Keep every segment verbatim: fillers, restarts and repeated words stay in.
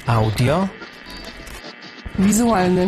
Audio. Wizualny.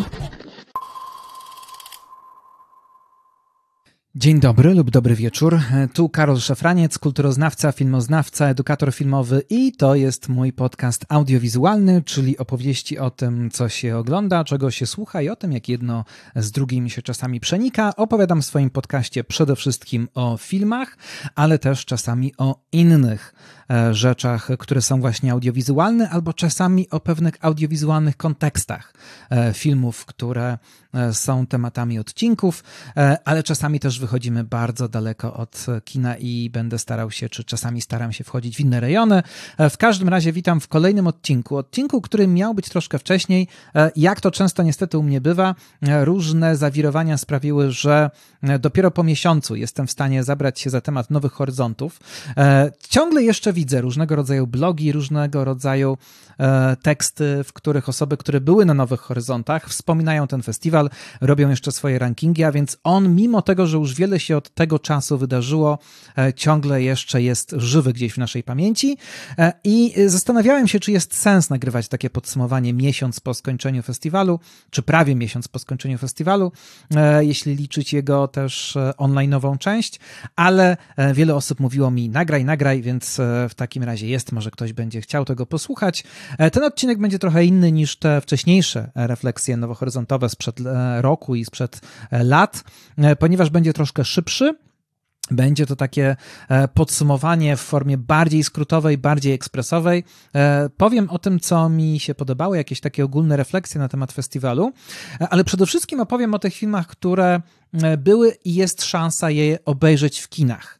Dzień dobry lub dobry wieczór. Tu Karol Szafraniec, kulturoznawca, filmoznawca, edukator filmowy i to jest mój podcast audiowizualny, czyli opowieści o tym, co się ogląda, czego się słucha i o tym, jak jedno z drugim się czasami przenika. Opowiadam w swoim podcaście przede wszystkim o filmach, ale też czasami o innych rzeczach, które są właśnie audiowizualne, albo czasami o pewnych audiowizualnych kontekstach filmów, które są tematami odcinków, ale czasami też wychodzimy bardzo daleko od kina i będę starał się, czy czasami staram się wchodzić w inne rejony. W każdym razie witam w kolejnym odcinku. Odcinku, który miał być troszkę wcześniej. Jak to często niestety u mnie bywa, różne zawirowania sprawiły, że dopiero po miesiącu jestem w stanie zabrać się za temat Nowych Horyzontów. Ciągle jeszcze widzę różnego rodzaju blogi, różnego rodzaju teksty, w których osoby, które były na Nowych Horyzontach, wspominają ten festiwal, robią jeszcze swoje rankingi, a więc on, mimo tego, że już wiele się od tego czasu wydarzyło, ciągle jeszcze jest żywy gdzieś w naszej pamięci i zastanawiałem się, czy jest sens nagrywać takie podsumowanie miesiąc po skończeniu festiwalu, czy prawie miesiąc po skończeniu festiwalu, jeśli liczyć jego też online'ową część, ale wiele osób mówiło mi nagraj, nagraj, więc w takim razie jest, może ktoś będzie chciał tego posłuchać. Ten odcinek będzie trochę inny niż te wcześniejsze refleksje nowohoryzontowe sprzed roku i sprzed lat, ponieważ będzie troszkę szybszy. Będzie to takie podsumowanie w formie bardziej skrótowej, bardziej ekspresowej. Powiem o tym, co mi się podobało, jakieś takie ogólne refleksje na temat festiwalu, ale przede wszystkim opowiem o tych filmach, które były i jest szansa je obejrzeć w kinach.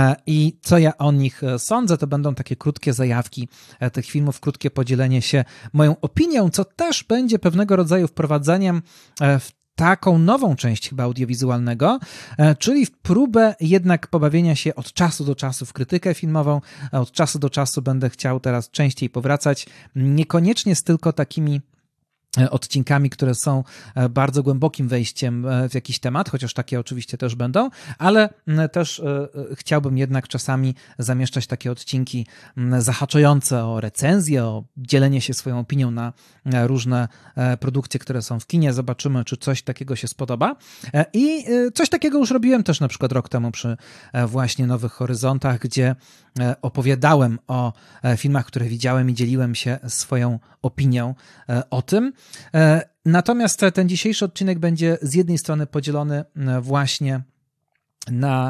I co ja o nich sądzę, to będą takie krótkie zajawki tych filmów, krótkie podzielenie się moją opinią, co też będzie pewnego rodzaju wprowadzeniem w taką nową część chyba audiowizualnego, czyli w próbę jednak pobawienia się od czasu do czasu w krytykę filmową, a od czasu do czasu będę chciał teraz częściej powracać, niekoniecznie z tylko takimi odcinkami, które są bardzo głębokim wejściem w jakiś temat, chociaż takie oczywiście też będą, ale też chciałbym jednak czasami zamieszczać takie odcinki zahaczające o recenzję, o dzielenie się swoją opinią na różne produkcje, które są w kinie. Zobaczymy, czy coś takiego się spodoba. I coś takiego już robiłem też na przykład rok temu przy właśnie Nowych Horyzontach, gdzie opowiadałem o filmach, które widziałem i dzieliłem się swoją opinią o tym. Natomiast ten dzisiejszy odcinek będzie z jednej strony podzielony właśnie na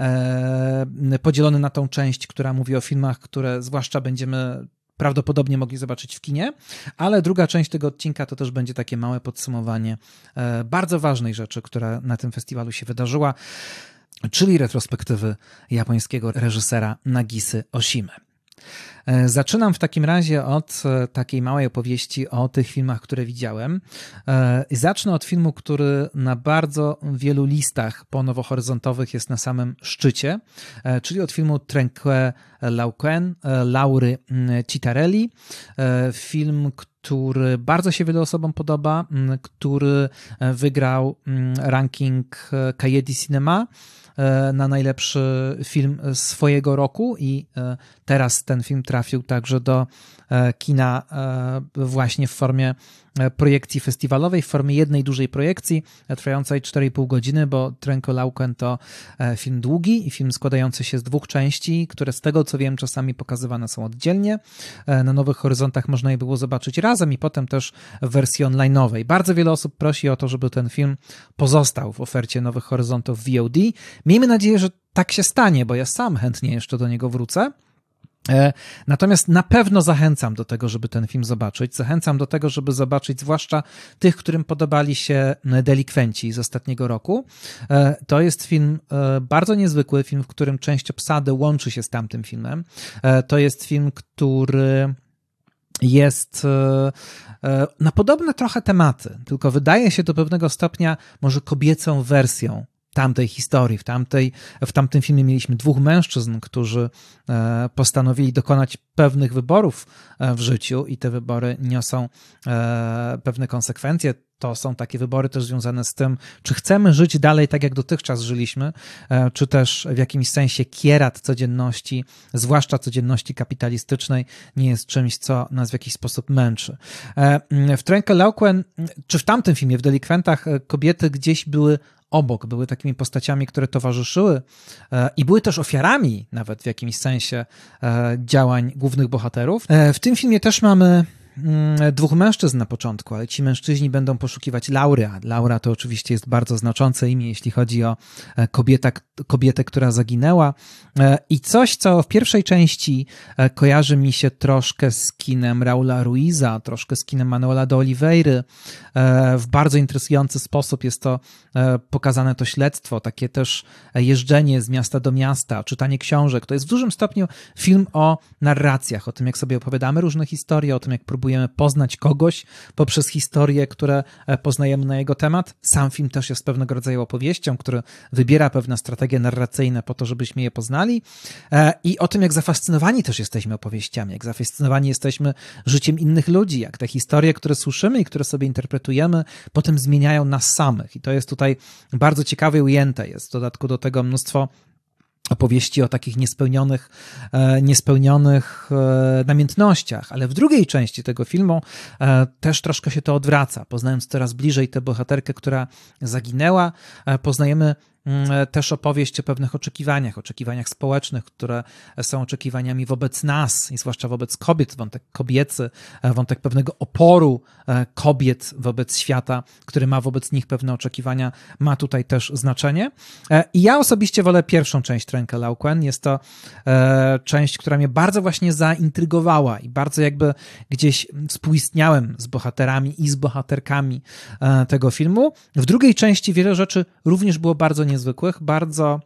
podzielony na tą część, która mówi o filmach, które zwłaszcza będziemy prawdopodobnie mogli zobaczyć w kinie, ale druga część tego odcinka to też będzie takie małe podsumowanie bardzo ważnej rzeczy, która na tym festiwalu się wydarzyła, czyli retrospektywy japońskiego reżysera Nagisy Oshimy. Zaczynam w takim razie od takiej małej opowieści o tych filmach, które widziałem. Zacznę od filmu, który na bardzo wielu listach ponowohoryzontowych jest na samym szczycie, czyli od filmu Trenque Lauquen Laury Cittarelli. Film, który bardzo się wielu osobom podoba, który wygrał ranking Cahiers du Cinema na najlepszy film swojego roku i teraz ten film trafił także do kina właśnie w formie projekcji festiwalowej, w formie jednej dużej projekcji trwającej cztery i pół godziny, bo Trenque Lauquen to film długi i film składający się z dwóch części, które z tego co wiem czasami pokazywane są oddzielnie. Na Nowych Horyzontach można je było zobaczyć razem i potem też w wersji online'owej. Bardzo wiele osób prosi o to, żeby ten film pozostał w ofercie Nowych Horyzontów V O D. Miejmy nadzieję, że tak się stanie, bo ja sam chętnie jeszcze do niego wrócę. Natomiast na pewno zachęcam do tego, żeby ten film zobaczyć. Zachęcam do tego, żeby zobaczyć zwłaszcza tych, którym podobali się Delikwenci z ostatniego roku. To jest film bardzo niezwykły, film, w którym część obsady łączy się z tamtym filmem. To jest film, który jest na podobne trochę tematy, tylko wydaje się do pewnego stopnia może kobiecą wersją tamtej historii. W, tamtej, w tamtym filmie mieliśmy dwóch mężczyzn, którzy postanowili dokonać pewnych wyborów w życiu i te wybory niosą pewne konsekwencje. to są takie wybory też związane z tym, czy chcemy żyć dalej tak, jak dotychczas żyliśmy, czy też w jakimś sensie kierat codzienności, zwłaszcza codzienności kapitalistycznej, nie jest czymś, co nas w jakiś sposób męczy. W Trenke Lauquen, czy w tamtym filmie, w Delikwentach, kobiety gdzieś były obok, były takimi postaciami, które towarzyszyły i były też ofiarami nawet w jakimś sensie działań głównych bohaterów. W tym filmie też mamy dwóch mężczyzn na początku, ale ci mężczyźni będą poszukiwać Laury, a Laura to oczywiście jest bardzo znaczące imię, jeśli chodzi o kobieta, kobietę, która zaginęła. I coś, co w pierwszej części kojarzy mi się troszkę z kinem Raula Ruiza, troszkę z kinem Manuela de Oliveira. W bardzo interesujący sposób jest to pokazane to śledztwo, takie też jeżdżenie z miasta do miasta, czytanie książek. To jest w dużym stopniu film o narracjach, o tym, jak sobie opowiadamy różne historie, o tym, jak próbujemy poznać kogoś poprzez historie, które poznajemy na jego temat. Sam film też jest pewnego rodzaju opowieścią, który wybiera pewne strategie narracyjne po to, żebyśmy je poznali, i o tym, jak zafascynowani też jesteśmy opowieściami, jak zafascynowani jesteśmy życiem innych ludzi, jak te historie, które słyszymy i które sobie interpretujemy, potem zmieniają nas samych. I to jest tutaj bardzo ciekawie ujęte. Jest w dodatku do tego mnóstwo opowieści o takich niespełnionych, niespełnionych namiętnościach, ale w drugiej części tego filmu też troszkę się to odwraca. Poznając coraz bliżej tę bohaterkę, która zaginęła, poznajemy też opowieść o pewnych oczekiwaniach, oczekiwaniach społecznych, które są oczekiwaniami wobec nas i zwłaszcza wobec kobiet, wątek kobiecy, wątek pewnego oporu kobiet wobec świata, który ma wobec nich pewne oczekiwania, ma tutaj też znaczenie. I ja osobiście wolę pierwszą część Trenke Lauquen. Jest to część, która mnie bardzo właśnie zaintrygowała i bardzo jakby gdzieś współistniałem z bohaterami i z bohaterkami tego filmu. W drugiej części wiele rzeczy również było bardzo niezwykłych, bardzo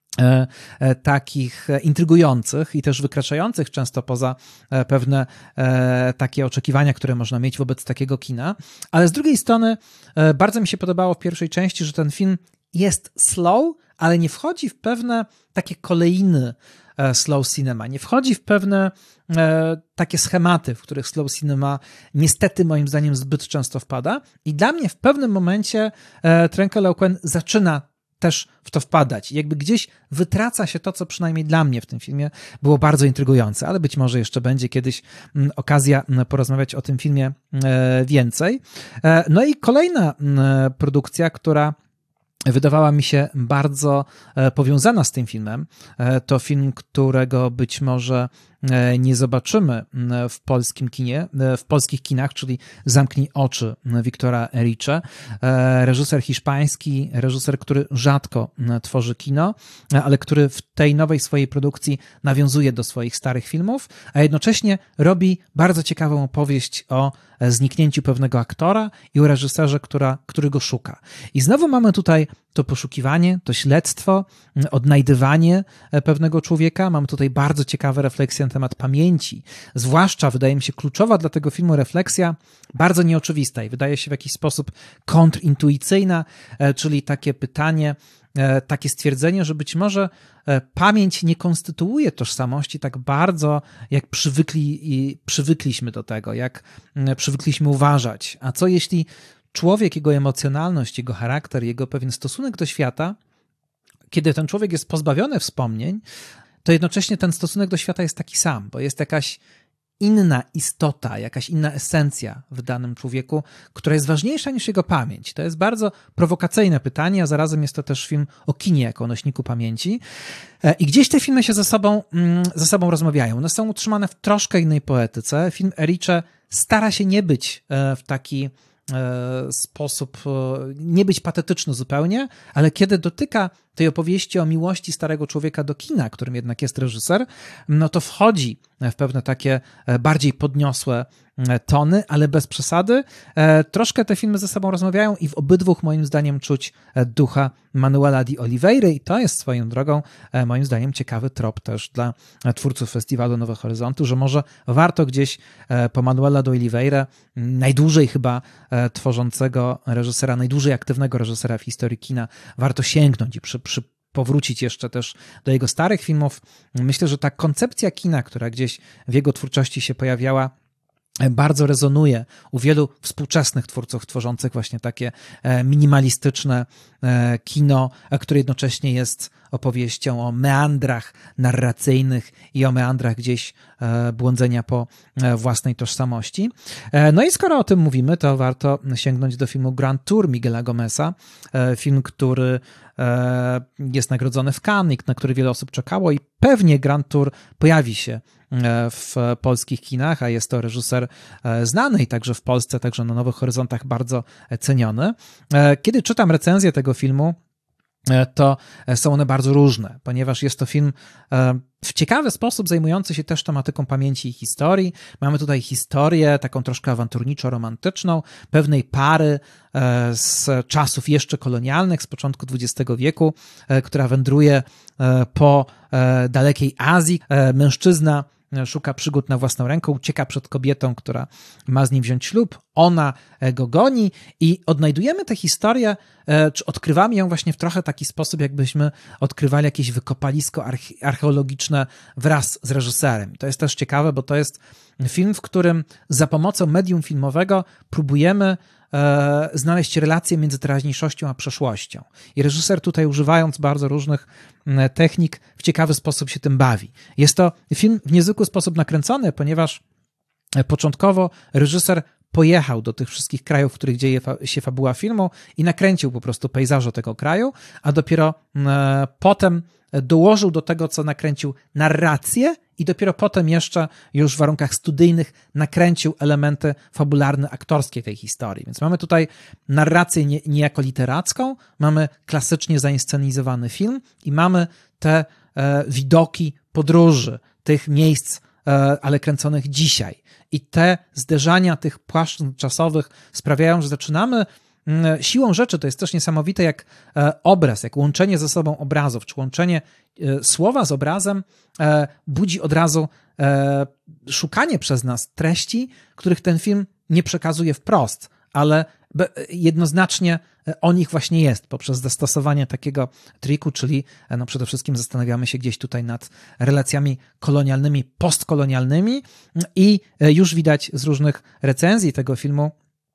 e, e, takich intrygujących i też wykraczających często poza e, pewne e, takie oczekiwania, które można mieć wobec takiego kina. Ale z drugiej strony e, bardzo mi się podobało w pierwszej części, że ten film jest slow, ale nie wchodzi w pewne takie kolejny e, slow cinema, nie wchodzi w pewne e, takie schematy, w których slow cinema niestety moim zdaniem zbyt często wpada i dla mnie w pewnym momencie e, Trenke Lauquen zaczyna też w to wpadać. Jakby gdzieś wytraca się to, co przynajmniej dla mnie w tym filmie było bardzo intrygujące, ale być może jeszcze będzie kiedyś okazja porozmawiać o tym filmie więcej. No i kolejna produkcja, która wydawała mi się bardzo powiązana z tym filmem, to film, którego być może nie zobaczymy w polskim kinie, w polskich kinach, czyli Zamknij oczy Wiktora Erice. Reżyser hiszpański, reżyser, który rzadko tworzy kino, ale który w tej nowej swojej produkcji nawiązuje do swoich starych filmów, a jednocześnie robi bardzo ciekawą opowieść o zniknięciu pewnego aktora i o reżyserze, która, który go szuka. I znowu mamy tutaj to poszukiwanie, to śledztwo, odnajdywanie pewnego człowieka. Mamy tutaj bardzo ciekawe refleksje na temat pamięci. Zwłaszcza, wydaje mi się, kluczowa dla tego filmu refleksja, bardzo nieoczywista i wydaje się w jakiś sposób kontrintuicyjna, czyli takie pytanie, takie stwierdzenie, że być może pamięć nie konstytuuje tożsamości tak bardzo, jak przywykli, i przywykliśmy do tego, jak przywykliśmy uważać. A co jeśli człowiek, jego emocjonalność, jego charakter, jego pewien stosunek do świata, kiedy ten człowiek jest pozbawiony wspomnień, to jednocześnie ten stosunek do świata jest taki sam, bo jest jakaś inna istota, jakaś inna esencja w danym człowieku, która jest ważniejsza niż jego pamięć. To jest bardzo prowokacyjne pytanie, a zarazem jest to też film o kinie jako o nośniku pamięci. I gdzieś te filmy się ze sobą, ze sobą rozmawiają. One są utrzymane w troszkę innej poetyce. Film Erice stara się nie być w taki sposób, nie być patetyczny zupełnie, ale kiedy dotyka tej opowieści o miłości starego człowieka do kina, którym jednak jest reżyser, no to wchodzi w pewne takie bardziej podniosłe tony, ale bez przesady. Troszkę te filmy ze sobą rozmawiają i w obydwóch moim zdaniem czuć ducha Manuela de Oliveira i to jest swoją drogą moim zdaniem ciekawy trop też dla twórców Festiwalu Nowe Horyzonty, że może warto gdzieś po Manuela de Oliveira, najdłużej chyba tworzącego reżysera, najdłużej aktywnego reżysera w historii kina, warto sięgnąć i przy, przy powrócić jeszcze też do jego starych filmów. Myślę, że ta koncepcja kina, która gdzieś w jego twórczości się pojawiała, bardzo rezonuje u wielu współczesnych twórców tworzących właśnie takie minimalistyczne kino, które jednocześnie jest opowieścią o meandrach narracyjnych i o meandrach gdzieś błądzenia po własnej tożsamości. No i skoro o tym mówimy, to warto sięgnąć do filmu Grand Tour Miguela Gomeza, film, który jest nagrodzony w Cannes, na który wiele osób czekało i pewnie Grand Tour pojawi się w polskich kinach, a jest to reżyser znany i także w Polsce, także na Nowych Horyzontach bardzo ceniony. Kiedy czytam recenzję tego filmu, to są one bardzo różne, ponieważ jest to film w ciekawy sposób zajmujący się też tematyką pamięci i historii. Mamy tutaj historię taką troszkę awanturniczo-romantyczną, pewnej pary z czasów jeszcze kolonialnych, z początku dwudziestego wieku, która wędruje po dalekiej Azji. Mężczyzna szuka przygód na własną rękę, ucieka przed kobietą, która ma z nim wziąć ślub, ona go goni i odnajdujemy tę historię, czy odkrywamy ją właśnie w trochę taki sposób, jakbyśmy odkrywali jakieś wykopalisko archeologiczne wraz z reżyserem. To jest też ciekawe, bo to jest film, w którym za pomocą medium filmowego próbujemy e, znaleźć relację między teraźniejszością a przeszłością. I reżyser tutaj, używając bardzo różnych technik, w ciekawy sposób się tym bawi. Jest to film w niezwykły sposób nakręcony, ponieważ początkowo reżyser pojechał do tych wszystkich krajów, w których dzieje się fabuła filmu i nakręcił po prostu pejzaże tego kraju, a dopiero e, potem dołożył do tego, co nakręcił, narrację i dopiero potem jeszcze już w warunkach studyjnych nakręcił elementy fabularne, aktorskie tej historii. Więc mamy tutaj narrację nie, niejako literacką, mamy klasycznie zainscenizowany film i mamy te e, widoki podróży, tych miejsc, e, ale kręconych dzisiaj. I te zderzania tych płaszczyzn czasowych sprawiają, że zaczynamy siłą rzeczy, to jest też niesamowite, jak obraz, jak łączenie ze sobą obrazów, czy łączenie słowa z obrazem budzi od razu szukanie przez nas treści, których ten film nie przekazuje wprost, ale jednoznacznie o nich właśnie jest, poprzez zastosowanie takiego triku, czyli no przede wszystkim zastanawiamy się gdzieś tutaj nad relacjami kolonialnymi, postkolonialnymi i już widać z różnych recenzji tego filmu,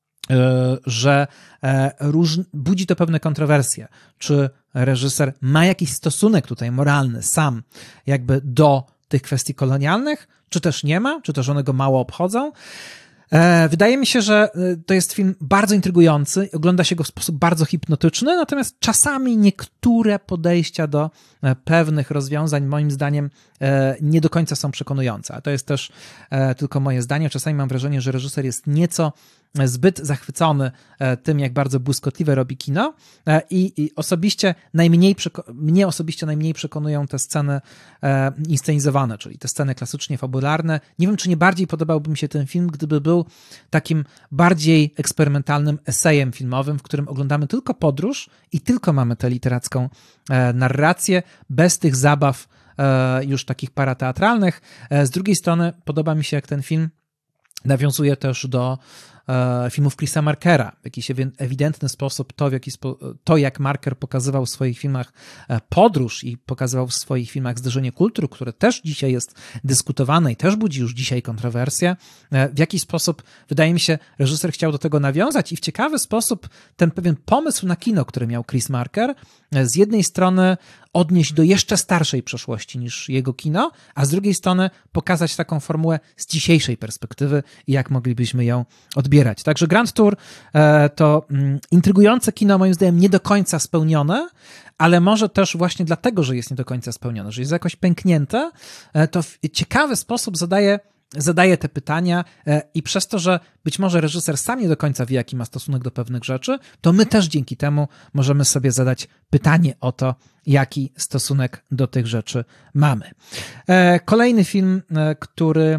że róż... budzi to pewne kontrowersje. Czy reżyser ma jakiś stosunek tutaj moralny sam jakby do tych kwestii kolonialnych, czy też nie ma, czy też one go mało obchodzą? Wydaje mi się, że to jest film bardzo intrygujący, ogląda się go w sposób bardzo hipnotyczny, natomiast czasami niektóre podejścia do pewnych rozwiązań moim zdaniem nie do końca są przekonujące. A to jest też tylko moje zdanie. Czasami mam wrażenie, że reżyser jest nieco zbyt zachwycony tym, jak bardzo błyskotliwe robi kino i, i osobiście najmniej, mnie osobiście najmniej przekonują te sceny inscenizowane, czyli te sceny klasycznie fabularne. Nie wiem, czy nie bardziej podobałby mi się ten film, gdyby był takim bardziej eksperymentalnym esejem filmowym, w którym oglądamy tylko podróż i tylko mamy tę literacką narrację, bez tych zabaw już takich parateatralnych. Z drugiej strony podoba mi się, jak ten film nawiązuje też do filmów Chrisa Markera. W jakiś ewidentny sposób to, w jaki spo, to, jak Marker pokazywał w swoich filmach podróż i pokazywał w swoich filmach zderzenie kultur, które też dzisiaj jest dyskutowane i też budzi już dzisiaj kontrowersje, w jaki sposób, wydaje mi się, reżyser chciał do tego nawiązać i w ciekawy sposób ten pewien pomysł na kino, który miał Chris Marker, z jednej strony odnieść do jeszcze starszej przeszłości niż jego kino, a z drugiej strony pokazać taką formułę z dzisiejszej perspektywy i jak moglibyśmy ją odbierać. Także Grand Tour to intrygujące kino, moim zdaniem nie do końca spełnione, ale może też właśnie dlatego, że jest nie do końca spełnione, że jest jakoś pęknięte, to w ciekawy sposób zadaje zadaje te pytania i przez to, że być może reżyser sam nie do końca wie, jaki ma stosunek do pewnych rzeczy, to my też dzięki temu możemy sobie zadać pytanie o to, jaki stosunek do tych rzeczy mamy. Kolejny film, który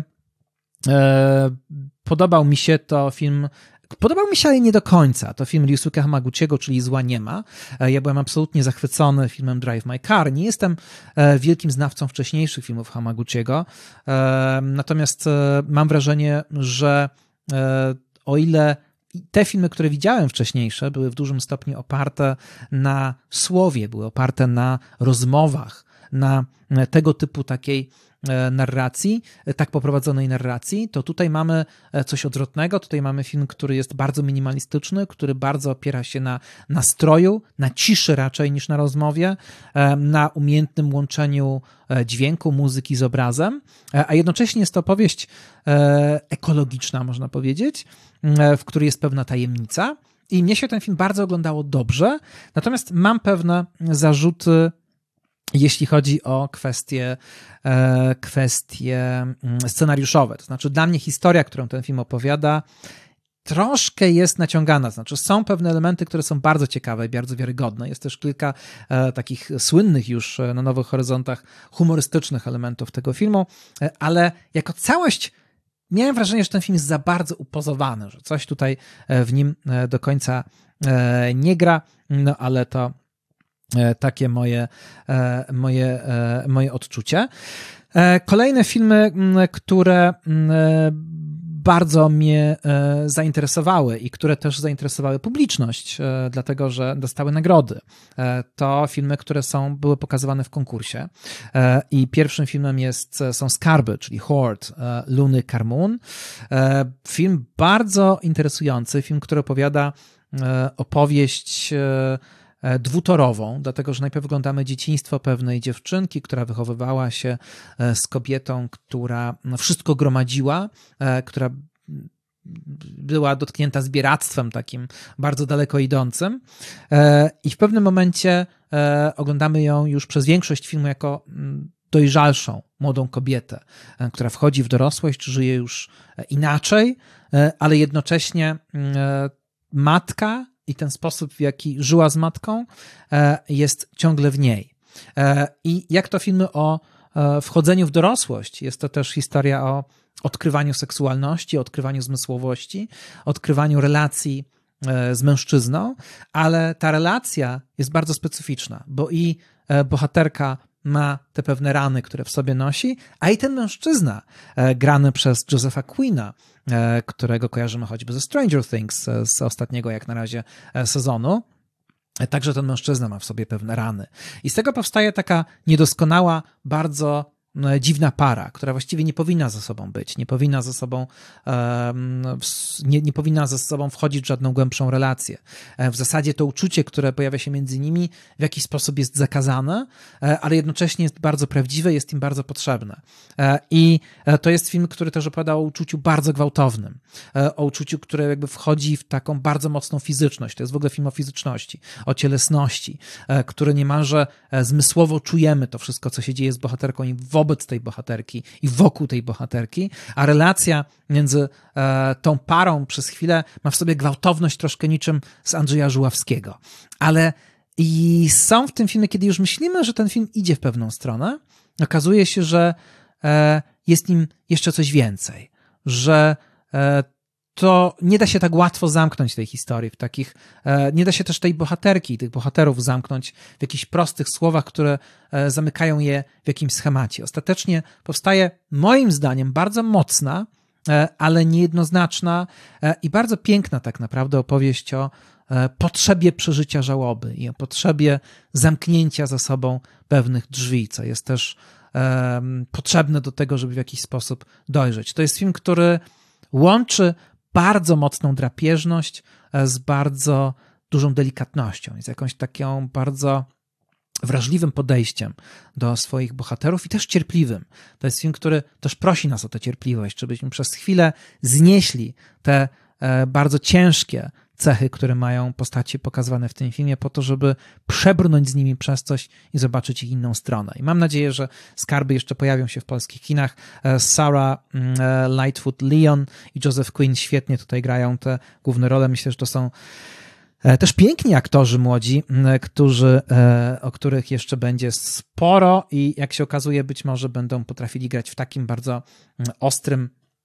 podobał mi się, to film Podobał mi się, ale nie do końca. To film Ryusuke Hamaguchiego, czyli Zła nie ma. Ja byłem absolutnie zachwycony filmem Drive My Car. Nie jestem wielkim znawcą wcześniejszych filmów Hamaguchiego, natomiast mam wrażenie, że o ile te filmy, które widziałem wcześniejsze, były w dużym stopniu oparte na słowie, były oparte na rozmowach, na tego typu takiej narracji, tak poprowadzonej narracji, to tutaj mamy coś odwrotnego. Tutaj mamy film, który jest bardzo minimalistyczny, który bardzo opiera się na nastroju, na ciszy raczej niż na rozmowie, na umiejętnym łączeniu dźwięku, muzyki z obrazem, a jednocześnie jest to opowieść ekologiczna, można powiedzieć, w której jest pewna tajemnica i mnie się ten film bardzo oglądało dobrze, natomiast mam pewne zarzuty, jeśli chodzi o kwestie, kwestie scenariuszowe. To znaczy dla mnie historia, którą ten film opowiada, troszkę jest naciągana. Znaczy są pewne elementy, które są bardzo ciekawe i bardzo wiarygodne. Jest też kilka takich słynnych już na Nowych Horyzontach humorystycznych elementów tego filmu, ale jako całość miałem wrażenie, że ten film jest za bardzo upozowany, że coś tutaj w nim do końca nie gra, no ale to takie moje, moje, moje odczucie. Kolejne filmy, które bardzo mnie zainteresowały i które też zainteresowały publiczność, dlatego że dostały nagrody. To filmy, które są, były pokazywane w konkursie i pierwszym filmem jest, są Skarby, czyli Hoard, Luny Carmoon. Film bardzo interesujący, film, który opowiada opowieść dwutorową, dlatego że najpierw oglądamy dzieciństwo pewnej dziewczynki, która wychowywała się z kobietą, która wszystko gromadziła, która była dotknięta zbieractwem takim bardzo daleko idącym i w pewnym momencie oglądamy ją już przez większość filmu jako dojrzalszą, młodą kobietę, która wchodzi w dorosłość, żyje już inaczej, ale jednocześnie matka i ten sposób, w jaki żyła z matką, jest ciągle w niej. I jak to filmy o wchodzeniu w dorosłość, jest to też historia o odkrywaniu seksualności, odkrywaniu zmysłowości, odkrywaniu relacji z mężczyzną, ale ta relacja jest bardzo specyficzna, bo i bohaterka ma te pewne rany, które w sobie nosi, a i ten mężczyzna, grany przez Josepha Quina, którego kojarzymy choćby ze Stranger Things, z ostatniego jak na razie sezonu, także ten mężczyzna ma w sobie pewne rany. I z tego powstaje taka niedoskonała, bardzo dziwna para, która właściwie nie powinna ze sobą być, nie powinna ze sobą nie, nie powinna ze sobą wchodzić w żadną głębszą relację. W zasadzie to uczucie, które pojawia się między nimi, w jakiś sposób jest zakazane, ale jednocześnie jest bardzo prawdziwe, jest im bardzo potrzebne. I to jest film, który też opowiada o uczuciu bardzo gwałtownym, o uczuciu, które jakby wchodzi w taką bardzo mocną fizyczność. To jest w ogóle film o fizyczności, o cielesności, który niemalże zmysłowo czujemy to wszystko, co się dzieje z bohaterką i wobec tej bohaterki i wokół tej bohaterki, a relacja między e, tą parą przez chwilę ma w sobie gwałtowność troszkę niczym z Andrzeja Żuławskiego. Ale i są w tym filmie, kiedy już myślimy, że ten film idzie w pewną stronę, okazuje się, że e, jest nim jeszcze coś więcej, że e, to nie da się tak łatwo zamknąć tej historii w takich, nie da się też tej bohaterki, tych bohaterów zamknąć w jakichś prostych słowach, które zamykają je w jakimś schemacie. Ostatecznie powstaje moim zdaniem bardzo mocna, ale niejednoznaczna i bardzo piękna tak naprawdę opowieść o potrzebie przeżycia żałoby i o potrzebie zamknięcia za sobą pewnych drzwi, co jest też potrzebne do tego, żeby w jakiś sposób dojrzeć. To jest film, który łączy bardzo mocną drapieżność z bardzo dużą delikatnością, z jakąś taką bardzo wrażliwym podejściem do swoich bohaterów i też cierpliwym. To jest film, który też prosi nas o tę cierpliwość, żebyśmy przez chwilę znieśli te bardzo ciężkie cechy, które mają postacie pokazywane w tym filmie, po to, żeby przebrnąć z nimi przez coś i zobaczyć ich inną stronę. I mam nadzieję, że Skarby jeszcze pojawią się w polskich kinach. Sarah Lightfoot Leon i Joseph Quinn świetnie tutaj grają te główne role. Myślę, że to są też piękni aktorzy młodzi, którzy, o których jeszcze będzie sporo i jak się okazuje, być może będą potrafili grać w takim bardzo ostrym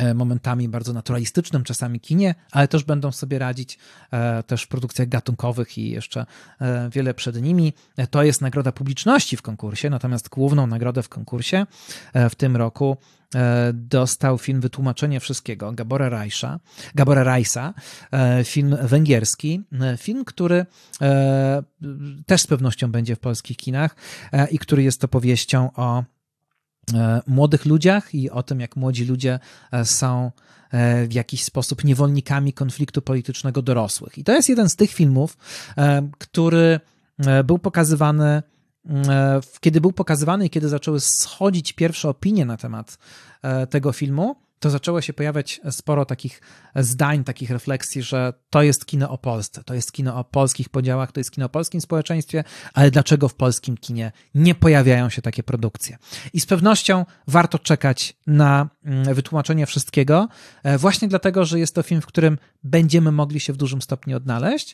momentami bardzo naturalistycznym czasami kinie, ale też będą sobie radzić e, też w produkcjach gatunkowych i jeszcze e, wiele przed nimi. E, to jest nagroda publiczności w konkursie, natomiast główną nagrodę w konkursie e, w tym roku e, dostał film Wytłumaczenie wszystkiego Gabora Rajsa, Gabora Rajsa, e, film węgierski, e, film, który e, też z pewnością będzie w polskich kinach e, i który jest opowieścią o młodych ludziach i o tym, jak młodzi ludzie są w jakiś sposób niewolnikami konfliktu politycznego dorosłych. I to jest jeden z tych filmów, który był pokazywany, kiedy był pokazywany i kiedy zaczęły schodzić pierwsze opinie na temat tego filmu, to zaczęło się pojawiać sporo takich zdań, takich refleksji, że to jest kino o Polsce, to jest kino o polskich podziałach, to jest kino o polskim społeczeństwie, ale dlaczego w polskim kinie nie pojawiają się takie produkcje? I z pewnością warto czekać na wytłumaczenie wszystkiego, właśnie dlatego, że jest to film, w którym będziemy mogli się w dużym stopniu odnaleźć.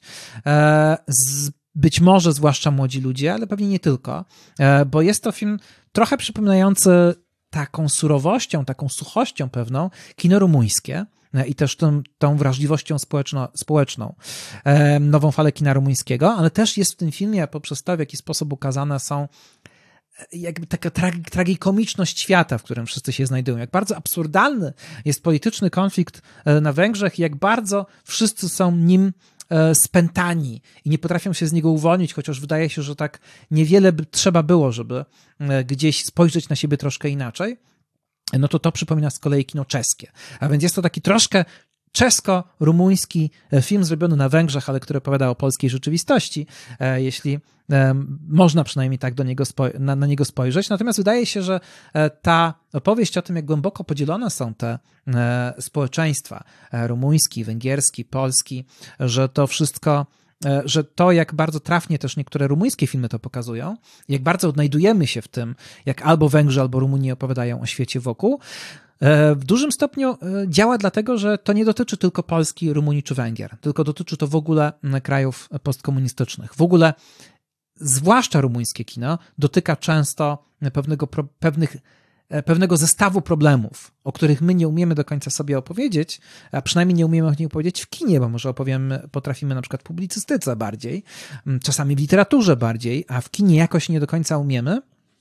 Być może zwłaszcza młodzi ludzie, ale pewnie nie tylko, bo jest to film trochę przypominający taką surowością, taką suchością pewną kino rumuńskie i też tą, tą wrażliwością społeczno, społeczną, nową falę kina rumuńskiego, ale też jest w tym filmie poprzez to, w jaki sposób ukazane są jakby taka tragi, tragikomiczność świata, w którym wszyscy się znajdują, jak bardzo absurdalny jest polityczny konflikt na Węgrzech i jak bardzo wszyscy są nim spętani i nie potrafią się z niego uwolnić, chociaż wydaje się, że tak niewiele by trzeba było, żeby gdzieś spojrzeć na siebie troszkę inaczej, no to to przypomina z kolei kino czeskie. A więc jest to taki troszkę czesko-rumuński film zrobiony na Węgrzech, ale który opowiada o polskiej rzeczywistości, jeśli można przynajmniej tak do niego spo- na, na niego spojrzeć. Natomiast wydaje się, że ta opowieść o tym, jak głęboko podzielone są te społeczeństwa, rumuński, węgierski, polski, że to wszystko, że to, jak bardzo trafnie też niektóre rumuńskie filmy to pokazują, jak bardzo odnajdujemy się w tym, jak albo Węgrzy, albo Rumuni opowiadają o świecie wokół, w dużym stopniu działa dlatego, że to nie dotyczy tylko Polski, Rumunii czy Węgier, tylko dotyczy to w ogóle krajów postkomunistycznych. W ogóle zwłaszcza rumuńskie kino dotyka często pewnego, pewnych, pewnego zestawu problemów, o których my nie umiemy do końca sobie opowiedzieć, a przynajmniej nie umiemy o nich opowiedzieć w kinie, bo może opowiemy, potrafimy na przykład w publicystyce bardziej, czasami w literaturze bardziej, a w kinie jakoś nie do końca umiemy.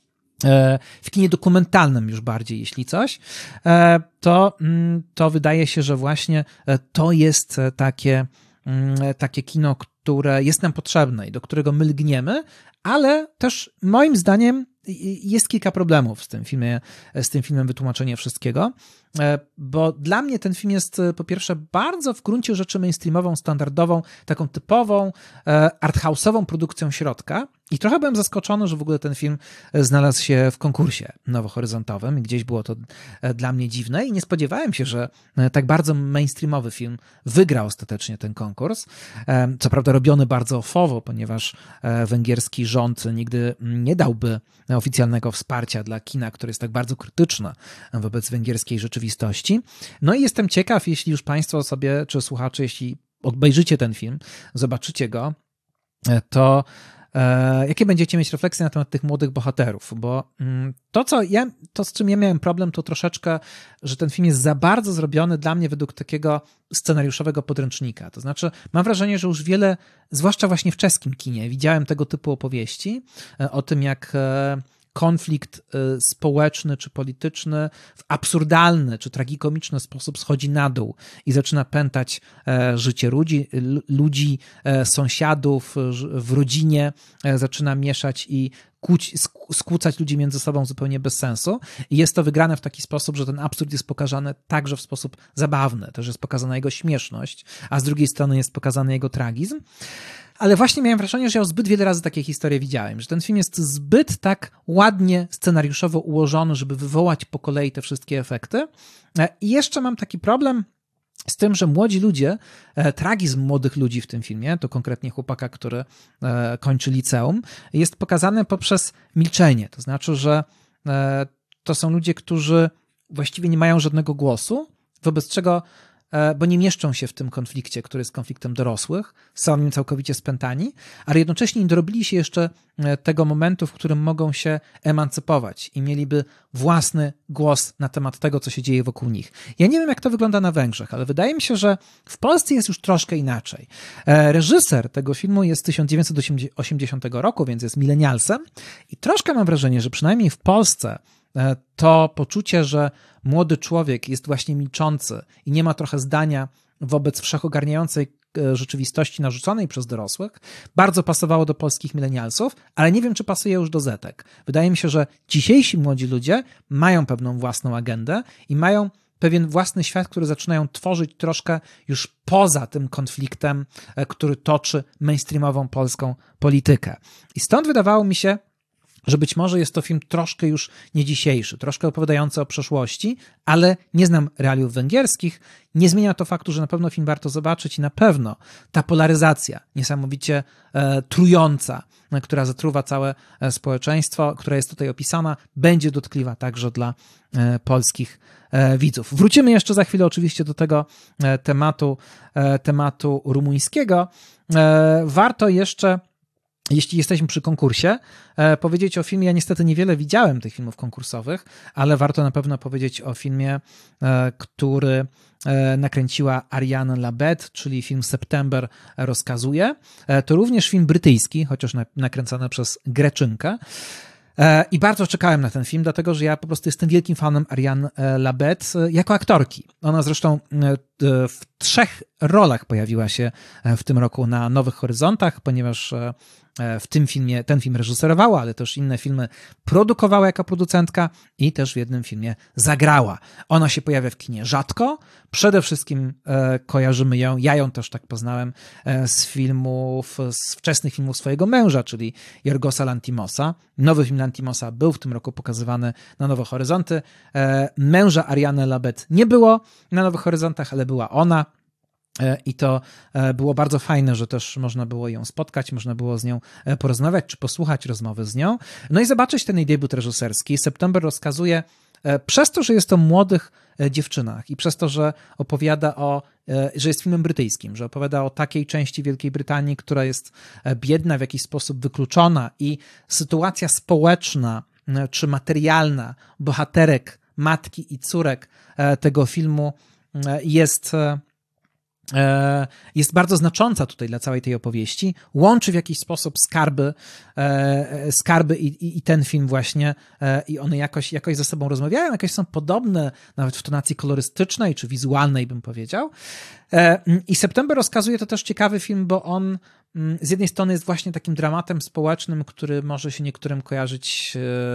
W kinie dokumentalnym już bardziej, jeśli coś, to, to wydaje się, że właśnie to jest takie, takie kino, które jest nam potrzebne i do którego my lgniemy, ale też moim zdaniem jest kilka problemów z tym filmie, z tym filmem Wytłumaczenie wszystkiego, bo dla mnie ten film jest po pierwsze bardzo w gruncie rzeczy mainstreamową, standardową, taką typową arthouse'ową produkcją środka i trochę byłem zaskoczony, że w ogóle ten film znalazł się w konkursie nowohoryzontowym i gdzieś było to dla mnie dziwne i nie spodziewałem się, że tak bardzo mainstreamowy film wygra ostatecznie ten konkurs. Co prawda robiony bardzo ofowo, ponieważ węgierski rząd nigdy nie dałby oficjalnego wsparcia dla kina, które jest tak bardzo krytyczne wobec węgierskiej rzeczywistości. No i jestem ciekaw, jeśli już Państwo sobie, czy słuchacze, jeśli obejrzycie ten film, zobaczycie go, to e, jakie będziecie mieć refleksje na temat tych młodych bohaterów, bo mm, to, co ja, to, z czym ja miałem problem, to troszeczkę, że ten film jest za bardzo zrobiony dla mnie według takiego scenariuszowego podręcznika. To znaczy, mam wrażenie, że już wiele, zwłaszcza właśnie w czeskim kinie, widziałem tego typu opowieści e, o tym, jak e, konflikt społeczny czy polityczny w absurdalny czy tragikomiczny sposób schodzi na dół i zaczyna pętać życie ludzi, ludzi sąsiadów w rodzinie, zaczyna mieszać i kłóć, skłócać ludzi między sobą zupełnie bez sensu. I jest to wygrane w taki sposób, że ten absurd jest pokazany także w sposób zabawny. Też jest pokazana jego śmieszność, a z drugiej strony jest pokazany jego tragizm. Ale właśnie miałem wrażenie, że ja zbyt wiele razy takie historie widziałem, że ten film jest zbyt tak ładnie scenariuszowo ułożony, żeby wywołać po kolei te wszystkie efekty. I jeszcze mam taki problem z tym, że młodzi ludzie, tragizm młodych ludzi w tym filmie, to konkretnie chłopaka, który kończy liceum, jest pokazany poprzez milczenie. To znaczy, że to są ludzie, którzy właściwie nie mają żadnego głosu, wobec czego bo nie mieszczą się w tym konflikcie, który jest konfliktem dorosłych, są nim całkowicie spętani, ale jednocześnie nie dorobili się jeszcze tego momentu, w którym mogą się emancypować i mieliby własny głos na temat tego, co się dzieje wokół nich. Ja nie wiem, jak to wygląda na Węgrzech, ale wydaje mi się, że w Polsce jest już troszkę inaczej. Reżyser tego filmu jest z tysiąc dziewięćset osiemdziesiątego roku, więc jest milenialsem i troszkę mam wrażenie, że przynajmniej w Polsce to poczucie, że młody człowiek jest właśnie milczący i nie ma trochę zdania wobec wszechogarniającej rzeczywistości narzuconej przez dorosłych, bardzo pasowało do polskich milenialsów, ale nie wiem, czy pasuje już do zetek. Wydaje mi się, że dzisiejsi młodzi ludzie mają pewną własną agendę i mają pewien własny świat, który zaczynają tworzyć troszkę już poza tym konfliktem, który toczy mainstreamową polską politykę. I stąd wydawało mi się, że być może jest to film troszkę już nie dzisiejszy, troszkę opowiadający o przeszłości, ale nie znam realiów węgierskich. Nie zmienia to faktu, że na pewno film warto zobaczyć i na pewno ta polaryzacja niesamowicie e, trująca, która zatruwa całe społeczeństwo, która jest tutaj opisana, będzie dotkliwa także dla e, polskich e, widzów. Wrócimy jeszcze za chwilę oczywiście do tego e, tematu, e, tematu rumuńskiego. E, warto jeszcze, jeśli jesteśmy przy konkursie, e, powiedzieć o filmie, ja niestety niewiele widziałem tych filmów konkursowych, ale warto na pewno powiedzieć o filmie, e, który e, nakręciła Ariane Labet, czyli film September rozkazuje. E, to również film brytyjski, chociaż na, nakręcony przez Greczynkę. E, I bardzo czekałem na ten film, dlatego że ja po prostu jestem wielkim fanem Ariane Labet jako aktorki. Ona zresztą w trzech rolach pojawiła się w tym roku na Nowych Horyzontach, ponieważ w tym filmie, ten film reżyserowała, ale też inne filmy produkowała jako producentka i też w jednym filmie zagrała. Ona się pojawia w kinie rzadko. Przede wszystkim e, kojarzymy ją, ja ją też tak poznałem e, z filmów, z wczesnych filmów swojego męża, czyli Jorgosa Lanthimosa. Nowy film Lanthimosa był w tym roku pokazywany na Nowe Horyzonty. E, męża Ariane Labet nie było na Nowych Horyzontach, ale była ona. I to było bardzo fajne, że też można było ją spotkać, można było z nią porozmawiać, czy posłuchać rozmowy z nią. No i zobaczyć ten jej debiut reżyserski. September rozkazuje, przez to, że jest o młodych dziewczynach i przez to, że opowiada o, że jest filmem brytyjskim, że opowiada o takiej części Wielkiej Brytanii, która jest biedna, w jakiś sposób wykluczona i sytuacja społeczna czy materialna bohaterek, matki i córek tego filmu jest... jest bardzo znacząca tutaj dla całej tej opowieści, łączy w jakiś sposób skarby, skarby i, i, i ten film właśnie i one jakoś, jakoś ze sobą rozmawiają, jakoś są podobne nawet w tonacji kolorystycznej czy wizualnej, bym powiedział. I September rozkazuje, to też ciekawy film, bo on z jednej strony jest właśnie takim dramatem społecznym, który może się niektórym kojarzyć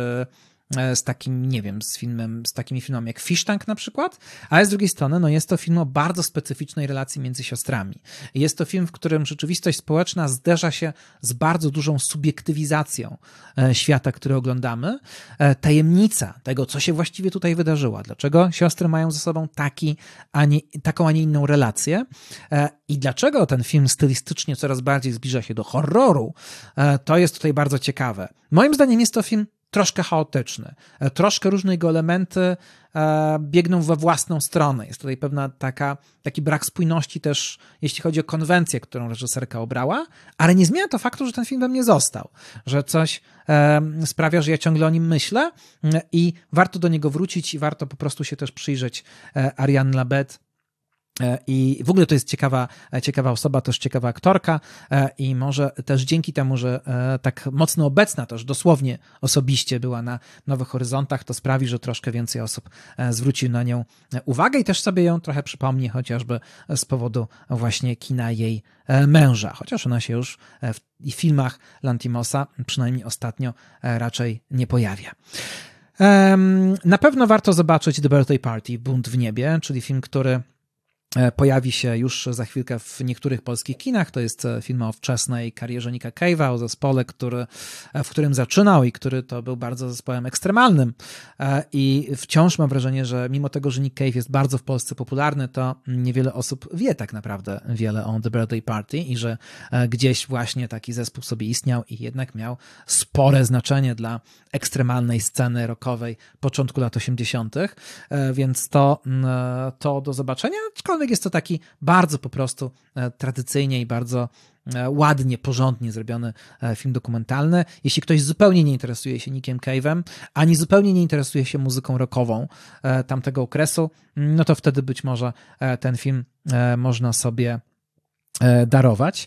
z takim, nie wiem, z filmem, z takimi filmami jak Fish Tank na przykład, ale z drugiej strony no jest to film o bardzo specyficznej relacji między siostrami. Jest to film, w którym rzeczywistość społeczna zderza się z bardzo dużą subiektywizacją świata, który oglądamy. Tajemnica tego, co się właściwie tutaj wydarzyło, dlaczego siostry mają ze sobą taki, a nie, taką, a nie inną relację i dlaczego ten film stylistycznie coraz bardziej zbliża się do horroru, to jest tutaj bardzo ciekawe. Moim zdaniem jest to film troszkę chaotyczny. Troszkę różne jego elementy e, biegną we własną stronę. Jest tutaj pewna taka, taki brak spójności też, jeśli chodzi o konwencję, którą reżyserka obrała, ale nie zmienia to faktu, że ten film we mnie został. Że coś e, sprawia, że ja ciągle o nim myślę e, i warto do niego wrócić i warto po prostu się też przyjrzeć e, Ariane Labet. I w ogóle to jest ciekawa, ciekawa osoba, też ciekawa aktorka i może też dzięki temu, że tak mocno obecna też dosłownie osobiście była na Nowych Horyzontach, to sprawi, że troszkę więcej osób zwróci na nią uwagę i też sobie ją trochę przypomni, chociażby z powodu właśnie kina jej męża, chociaż ona się już w filmach Lanthimosa, przynajmniej ostatnio, raczej nie pojawia. Na pewno warto zobaczyć The Birthday Party, Bunt w niebie, czyli film, który pojawi się już za chwilkę w niektórych polskich kinach. To jest film o wczesnej karierze Nicka Cave'a, o zespole, który, w którym zaczynał i który to był bardzo zespołem ekstremalnym. I wciąż mam wrażenie, że mimo tego, że Nick Cave jest bardzo w Polsce popularny, to niewiele osób wie tak naprawdę wiele o The Birthday Party i że gdzieś właśnie taki zespół sobie istniał i jednak miał spore znaczenie dla ekstremalnej sceny rockowej początku lat osiemdziesiątych. Więc to, to do zobaczenia. aczkolwiek jest to taki bardzo po prostu tradycyjnie i bardzo ładnie, porządnie zrobiony film dokumentalny. Jeśli ktoś zupełnie nie interesuje się Nickiem Cave'em, ani zupełnie nie interesuje się muzyką rockową tamtego okresu, no to wtedy być może ten film można sobie darować.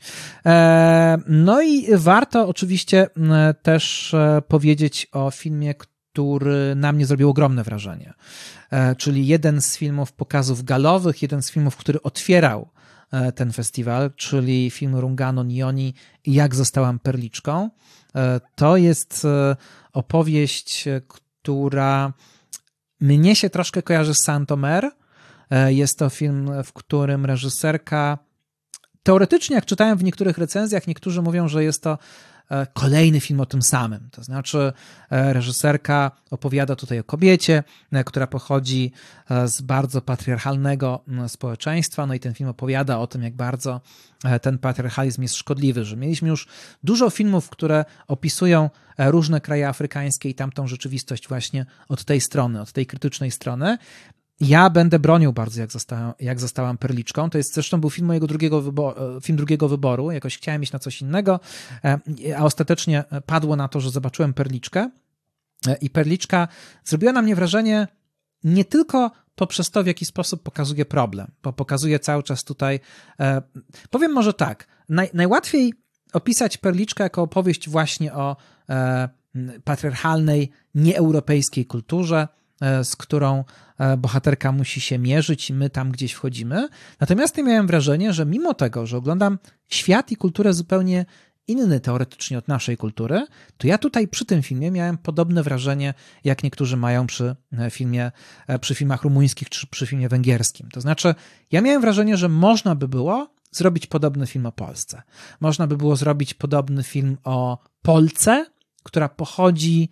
No i warto oczywiście też powiedzieć o filmie, który na mnie zrobił ogromne wrażenie. Czyli jeden z filmów pokazów galowych, jeden z filmów, który otwierał ten festiwal, czyli film Rungano Nioni i Jak zostałam perliczką. To jest opowieść, która mnie się troszkę kojarzy z Saint-Omer. Jest to film, w którym reżyserka teoretycznie, jak czytałem w niektórych recenzjach, niektórzy mówią, że jest to kolejny film o tym samym. To znaczy reżyserka opowiada tutaj o kobiecie, która pochodzi z bardzo patriarchalnego społeczeństwa, no i ten film opowiada o tym, jak bardzo ten patriarchalizm jest szkodliwy, że mieliśmy już dużo filmów, które opisują różne kraje afrykańskie i tamtą rzeczywistość właśnie od tej strony, od tej krytycznej strony. Ja będę bronił bardzo, jak zostałam, jak zostałam perliczką. To jest zresztą był film mojego drugiego wyboru, film drugiego wyboru. Jakoś chciałem iść na coś innego, a ostatecznie padło na to, że zobaczyłem perliczkę. I perliczka zrobiła na mnie wrażenie nie tylko poprzez to, w jaki sposób pokazuje problem, bo pokazuje cały czas tutaj. Powiem może tak, naj, najłatwiej opisać perliczkę jako opowieść właśnie o patriarchalnej, nieeuropejskiej kulturze, z którą bohaterka musi się mierzyć i my tam gdzieś wchodzimy. Natomiast ja miałem wrażenie, że mimo tego, że oglądam świat i kulturę zupełnie inny teoretycznie od naszej kultury, to ja tutaj przy tym filmie miałem podobne wrażenie, jak niektórzy mają przy filmie, przy filmach rumuńskich czy przy filmie węgierskim. To znaczy, ja miałem wrażenie, że można by było zrobić podobny film o Polsce. Można by było zrobić podobny film o Polce, która pochodzi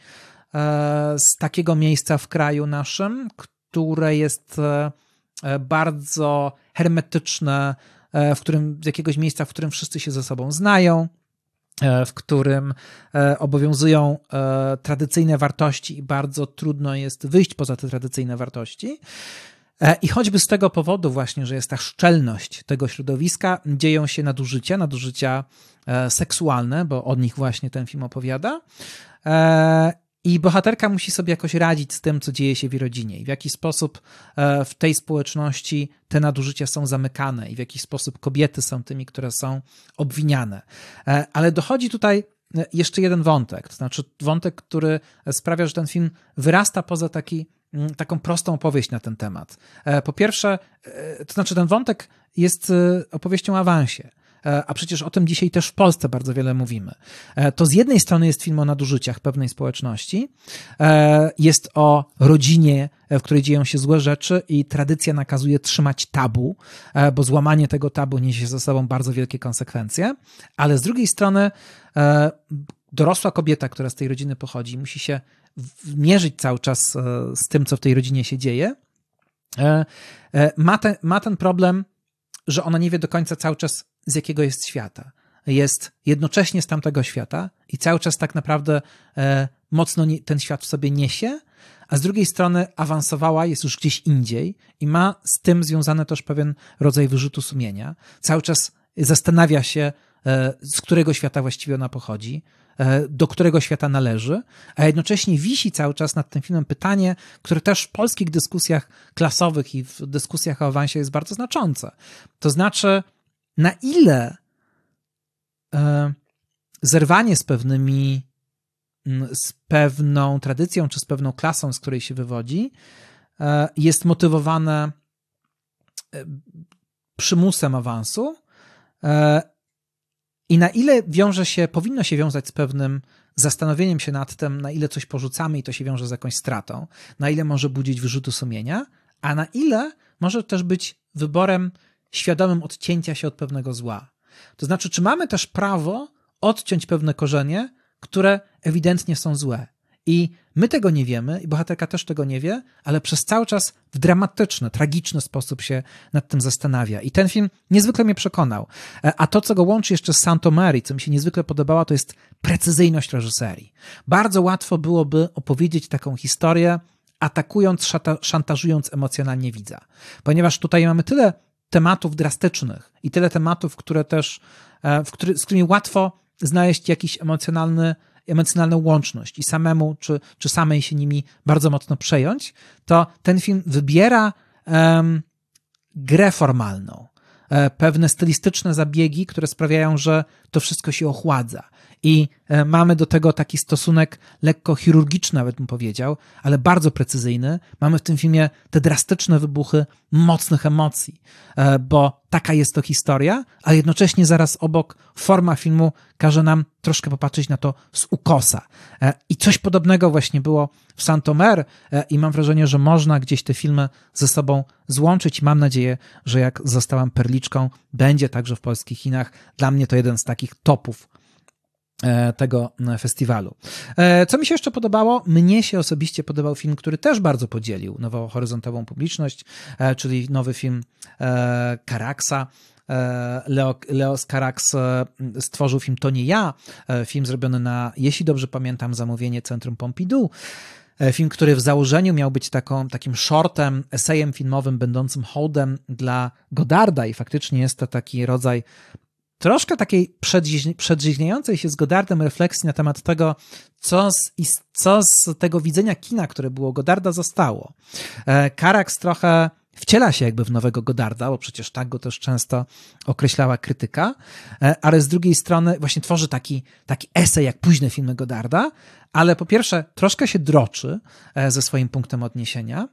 z takiego miejsca w kraju naszym, które jest bardzo hermetyczne, w którym, z jakiegoś miejsca, w którym wszyscy się ze sobą znają, w którym obowiązują tradycyjne wartości i bardzo trudno jest wyjść poza te tradycyjne wartości. I choćby z tego powodu właśnie, że jest ta szczelność tego środowiska, dzieją się nadużycia, nadużycia seksualne, bo o nich właśnie ten film opowiada. I bohaterka musi sobie jakoś radzić z tym, co dzieje się w jej rodzinie i w jaki sposób w tej społeczności te nadużycia są zamykane i w jaki sposób kobiety są tymi, które są obwiniane. Ale dochodzi tutaj jeszcze jeden wątek, to znaczy wątek, który sprawia, że ten film wyrasta poza taki, taką prostą opowieść na ten temat. Po pierwsze, to znaczy ten wątek jest opowieścią o awansie. A przecież o tym dzisiaj też w Polsce bardzo wiele mówimy. To z jednej strony jest film o nadużyciach pewnej społeczności, jest o rodzinie, w której dzieją się złe rzeczy i tradycja nakazuje trzymać tabu, bo złamanie tego tabu niesie ze sobą bardzo wielkie konsekwencje, ale z drugiej strony dorosła kobieta, która z tej rodziny pochodzi, musi się mierzyć cały czas z tym, co w tej rodzinie się dzieje, ma ten, ma ten problem, że ona nie wie do końca cały czas, z jakiego jest świata. Jest jednocześnie z tamtego świata i cały czas tak naprawdę e, mocno nie, ten świat w sobie niesie, a z drugiej strony awansowała, jest już gdzieś indziej i ma z tym związany też pewien rodzaj wyrzutu sumienia. Cały czas zastanawia się, e, z którego świata właściwie ona pochodzi, e, do którego świata należy, a jednocześnie wisi cały czas nad tym filmem pytanie, które też w polskich dyskusjach klasowych i w dyskusjach o awansie jest bardzo znaczące. To znaczy, na ile e, zerwanie z pewnymi, z pewną tradycją czy z pewną klasą, z której się wywodzi, e, jest motywowane e, przymusem awansu e, i na ile wiąże się, powinno się wiązać z pewnym zastanowieniem się nad tym, na ile coś porzucamy i to się wiąże z jakąś stratą, na ile może budzić wyrzutu sumienia, a na ile może też być wyborem świadomym odcięcia się od pewnego zła. To znaczy, czy mamy też prawo odciąć pewne korzenie, które ewidentnie są złe. I my tego nie wiemy, i bohaterka też tego nie wie, ale przez cały czas w dramatyczny, tragiczny sposób się nad tym zastanawia. I ten film niezwykle mnie przekonał. A to, co go łączy jeszcze z Saint-Omer i co mi się niezwykle podobało, to jest precyzyjność reżyserii. Bardzo łatwo byłoby opowiedzieć taką historię, atakując, szata, szantażując emocjonalnie widza. Ponieważ tutaj mamy tyle tematów drastycznych i tyle tematów, które też, w który, z którymi łatwo znaleźć jakiś emocjonalny, emocjonalną łączność i samemu, czy, czy samej się nimi bardzo mocno przejąć, to ten film wybiera um, grę formalną, pewne stylistyczne zabiegi, które sprawiają, że to wszystko się ochładza. I mamy do tego taki stosunek lekko chirurgiczny, nawet bym powiedział, ale bardzo precyzyjny. Mamy w tym filmie te drastyczne wybuchy mocnych emocji, bo taka jest to historia, a jednocześnie zaraz obok forma filmu każe nam troszkę popatrzeć na to z ukosa. I coś podobnego właśnie było w Saint-Omer i mam wrażenie, że można gdzieś te filmy ze sobą złączyć i mam nadzieję, że jak zostałam perliczką, będzie także w polskich kinach. Dla mnie to jeden z takich topów tego festiwalu. Co mi się jeszcze podobało? Mnie się osobiście podobał film, który też bardzo podzielił nową horyzontową publiczność, czyli nowy film Caraxa. Leo, Leos Carax stworzył film To nie ja, film zrobiony na, jeśli dobrze pamiętam, zamówienie Centrum Pompidou. Film, który w założeniu miał być taką, takim shortem, esejem filmowym będącym hołdem dla Godarda i faktycznie jest to taki rodzaj troszkę takiej przedrzeźniającej się z Godardem refleksji na temat tego, co z, co z tego widzenia kina, które było Godarda, zostało. Carax trochę wciela się jakby w nowego Godarda, bo przecież tak go też często określała krytyka, ale z drugiej strony właśnie tworzy taki, taki esej jak późne filmy Godarda, ale po pierwsze troszkę się droczy ze swoim punktem odniesienia,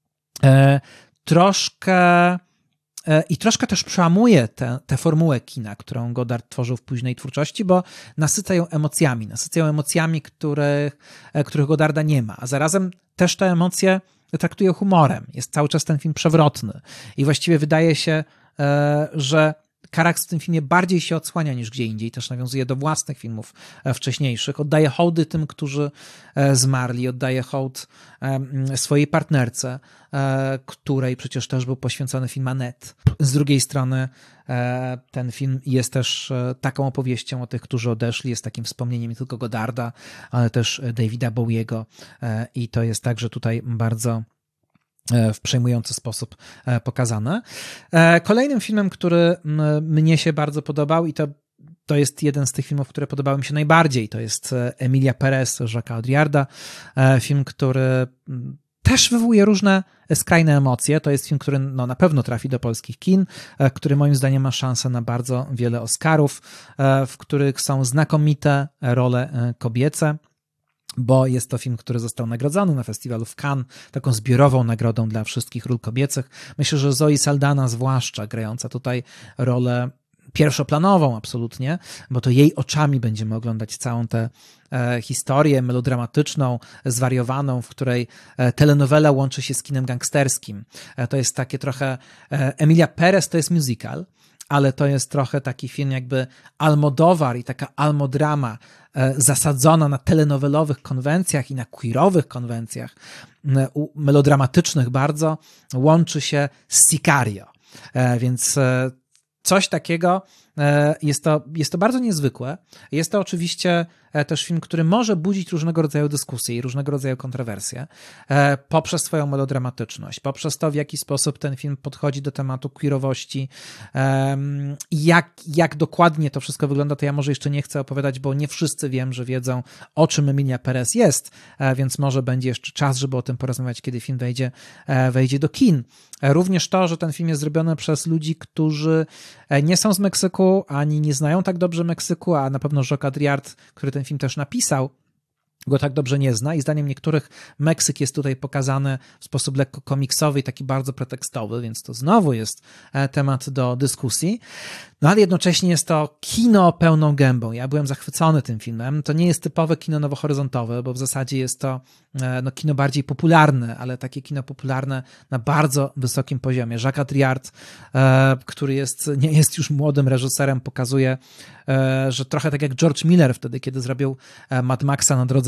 troszkę i troszkę też przełamuje tę, tę formułę kina, którą Godard tworzył w późnej twórczości, bo nasyca ją emocjami, nasyca ją emocjami, których, których Godarda nie ma, a zarazem też te emocje traktuje humorem. Jest cały czas ten film przewrotny i właściwie wydaje się, że Carax w tym filmie bardziej się odsłania niż gdzie indziej, też nawiązuje do własnych filmów wcześniejszych, oddaje hołdy tym, którzy zmarli, oddaje hołd swojej partnerce, której przecież też był poświęcony film Annette. Z drugiej strony ten film jest też taką opowieścią o tych, którzy odeszli, jest takim wspomnieniem nie tylko Godarda, ale też Davida Bowiego i to jest także tutaj bardzo w przejmujący sposób pokazane. Kolejnym filmem, który mnie się bardzo podobał i to, to jest jeden z tych filmów, które podobały mi się najbardziej, to jest Emilia Perez Jacques'a Audiarda, film, który też wywołuje różne skrajne emocje. To jest film, który no, na pewno trafi do polskich kin, który moim zdaniem ma szansę na bardzo wiele Oscarów, w których są znakomite role kobiece, bo jest to film, który został nagrodzony na festiwalu w Cannes, taką zbiorową nagrodą dla wszystkich ról kobiecych. Myślę, że Zoe Saldana zwłaszcza, grająca tutaj rolę pierwszoplanową absolutnie, bo to jej oczami będziemy oglądać całą tę e, historię melodramatyczną, zwariowaną, w której e, telenowela łączy się z kinem gangsterskim. E, to jest takie trochę... E, Emilia Perez to jest musical, ale to jest trochę taki film jakby Almodóvar i taka almodrama e, zasadzona na telenowelowych konwencjach i na queerowych konwencjach, e, melodramatycznych bardzo, łączy się z Sicario. E, więc e, coś takiego, jest to, jest to bardzo niezwykłe. Jest to oczywiście też film, który może budzić różnego rodzaju dyskusje i różnego rodzaju kontrowersje poprzez swoją melodramatyczność, poprzez to, w jaki sposób ten film podchodzi do tematu queerowości i jak, jak dokładnie to wszystko wygląda, to ja może jeszcze nie chcę opowiadać, bo nie wszyscy wiem, że wiedzą, o czym Emilia Perez jest, więc może będzie jeszcze czas, żeby o tym porozmawiać, kiedy film wejdzie, wejdzie do kin. Również to, że ten film jest zrobiony przez ludzi, którzy nie są z Meksyku, ani nie znają tak dobrze Meksyku, a na pewno Jacques Audiard, który ten film też napisał, go tak dobrze nie zna i zdaniem niektórych Meksyk jest tutaj pokazany w sposób lekko komiksowy i taki bardzo pretekstowy, więc to znowu jest temat do dyskusji. No ale jednocześnie jest to kino pełną gębą. Ja byłem zachwycony tym filmem. To nie jest typowe kino nowohoryzontowe, bo w zasadzie jest to no, kino bardziej popularne, ale takie kino popularne na bardzo wysokim poziomie. Jacques Audiard, e, który jest, nie jest już młodym reżyserem, pokazuje, e, że trochę tak jak George Miller wtedy, kiedy zrobił Mad Maxa na drodze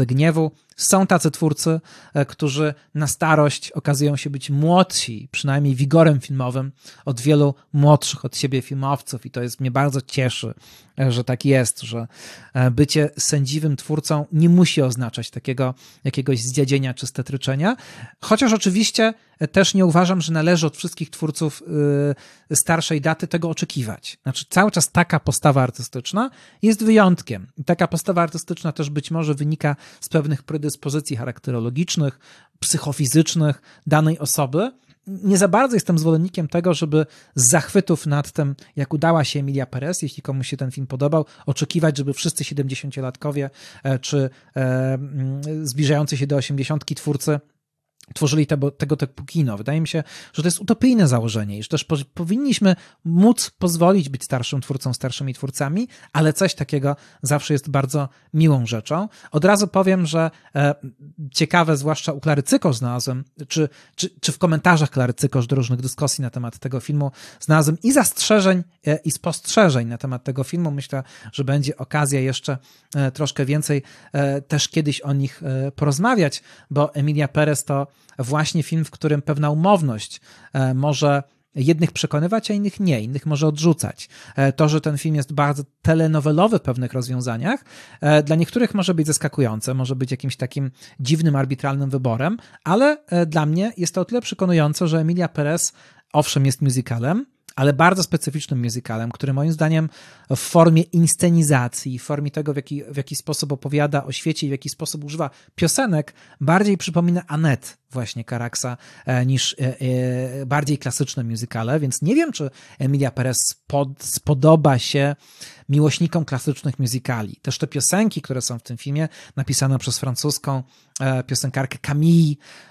gniewu. Są tacy twórcy, którzy na starość okazują się być młodsi, przynajmniej wigorem filmowym, od wielu młodszych od siebie filmowców i to jest, mnie bardzo cieszy, że tak jest, że bycie sędziwym twórcą nie musi oznaczać takiego jakiegoś zdziadzienia czy stetryczenia, chociaż oczywiście też nie uważam, że należy od wszystkich twórców starszej daty tego oczekiwać. Znaczy cały czas taka postawa artystyczna jest wyjątkiem. I taka postawa artystyczna też być może wynika z pewnych predyspozycji charakterologicznych, psychofizycznych danej osoby. Nie za bardzo jestem zwolennikiem tego, żeby z zachwytów nad tym, jak udała się Emilia Perez, jeśli komuś się ten film podobał, oczekiwać, żeby wszyscy siedemdziesięciolatkowie czy e, zbliżający się do osiemdziesiątki twórcy tworzyli tego, tego typu kino. Wydaje mi się, że to jest utopijne założenie i że też po, powinniśmy móc pozwolić być starszym twórcą, starszymi twórcami, ale coś takiego zawsze jest bardzo miłą rzeczą. Od razu powiem, że e, ciekawe, zwłaszcza u Klary Cykosz znalazłem, czy, czy, czy w komentarzach Klary Cykosz do różnych dyskusji na temat tego filmu znalazłem i zastrzeżeń, e, i spostrzeżeń na temat tego filmu. Myślę, że będzie okazja jeszcze e, troszkę więcej e, też kiedyś o nich e, porozmawiać, bo Emilia Perez to właśnie film, w którym pewna umowność może jednych przekonywać, a innych nie, innych może odrzucać. To, że ten film jest bardzo telenowelowy w pewnych rozwiązaniach, dla niektórych może być zaskakujące, może być jakimś takim dziwnym, arbitralnym wyborem, ale dla mnie jest to o tyle przekonujące, że Emilia Perez owszem jest musicalem, ale bardzo specyficznym musicalem, który moim zdaniem w formie inscenizacji, w formie tego, w jaki, w jaki sposób opowiada o świecie i w jaki sposób używa piosenek, bardziej przypomina Annette właśnie Caraxa niż e, e, bardziej klasyczne musicale, więc nie wiem, czy Emilia Perez spod, spodoba się miłośnikom klasycznych musicali. Też te piosenki, które są w tym filmie, napisane przez francuską e, piosenkarkę Camille,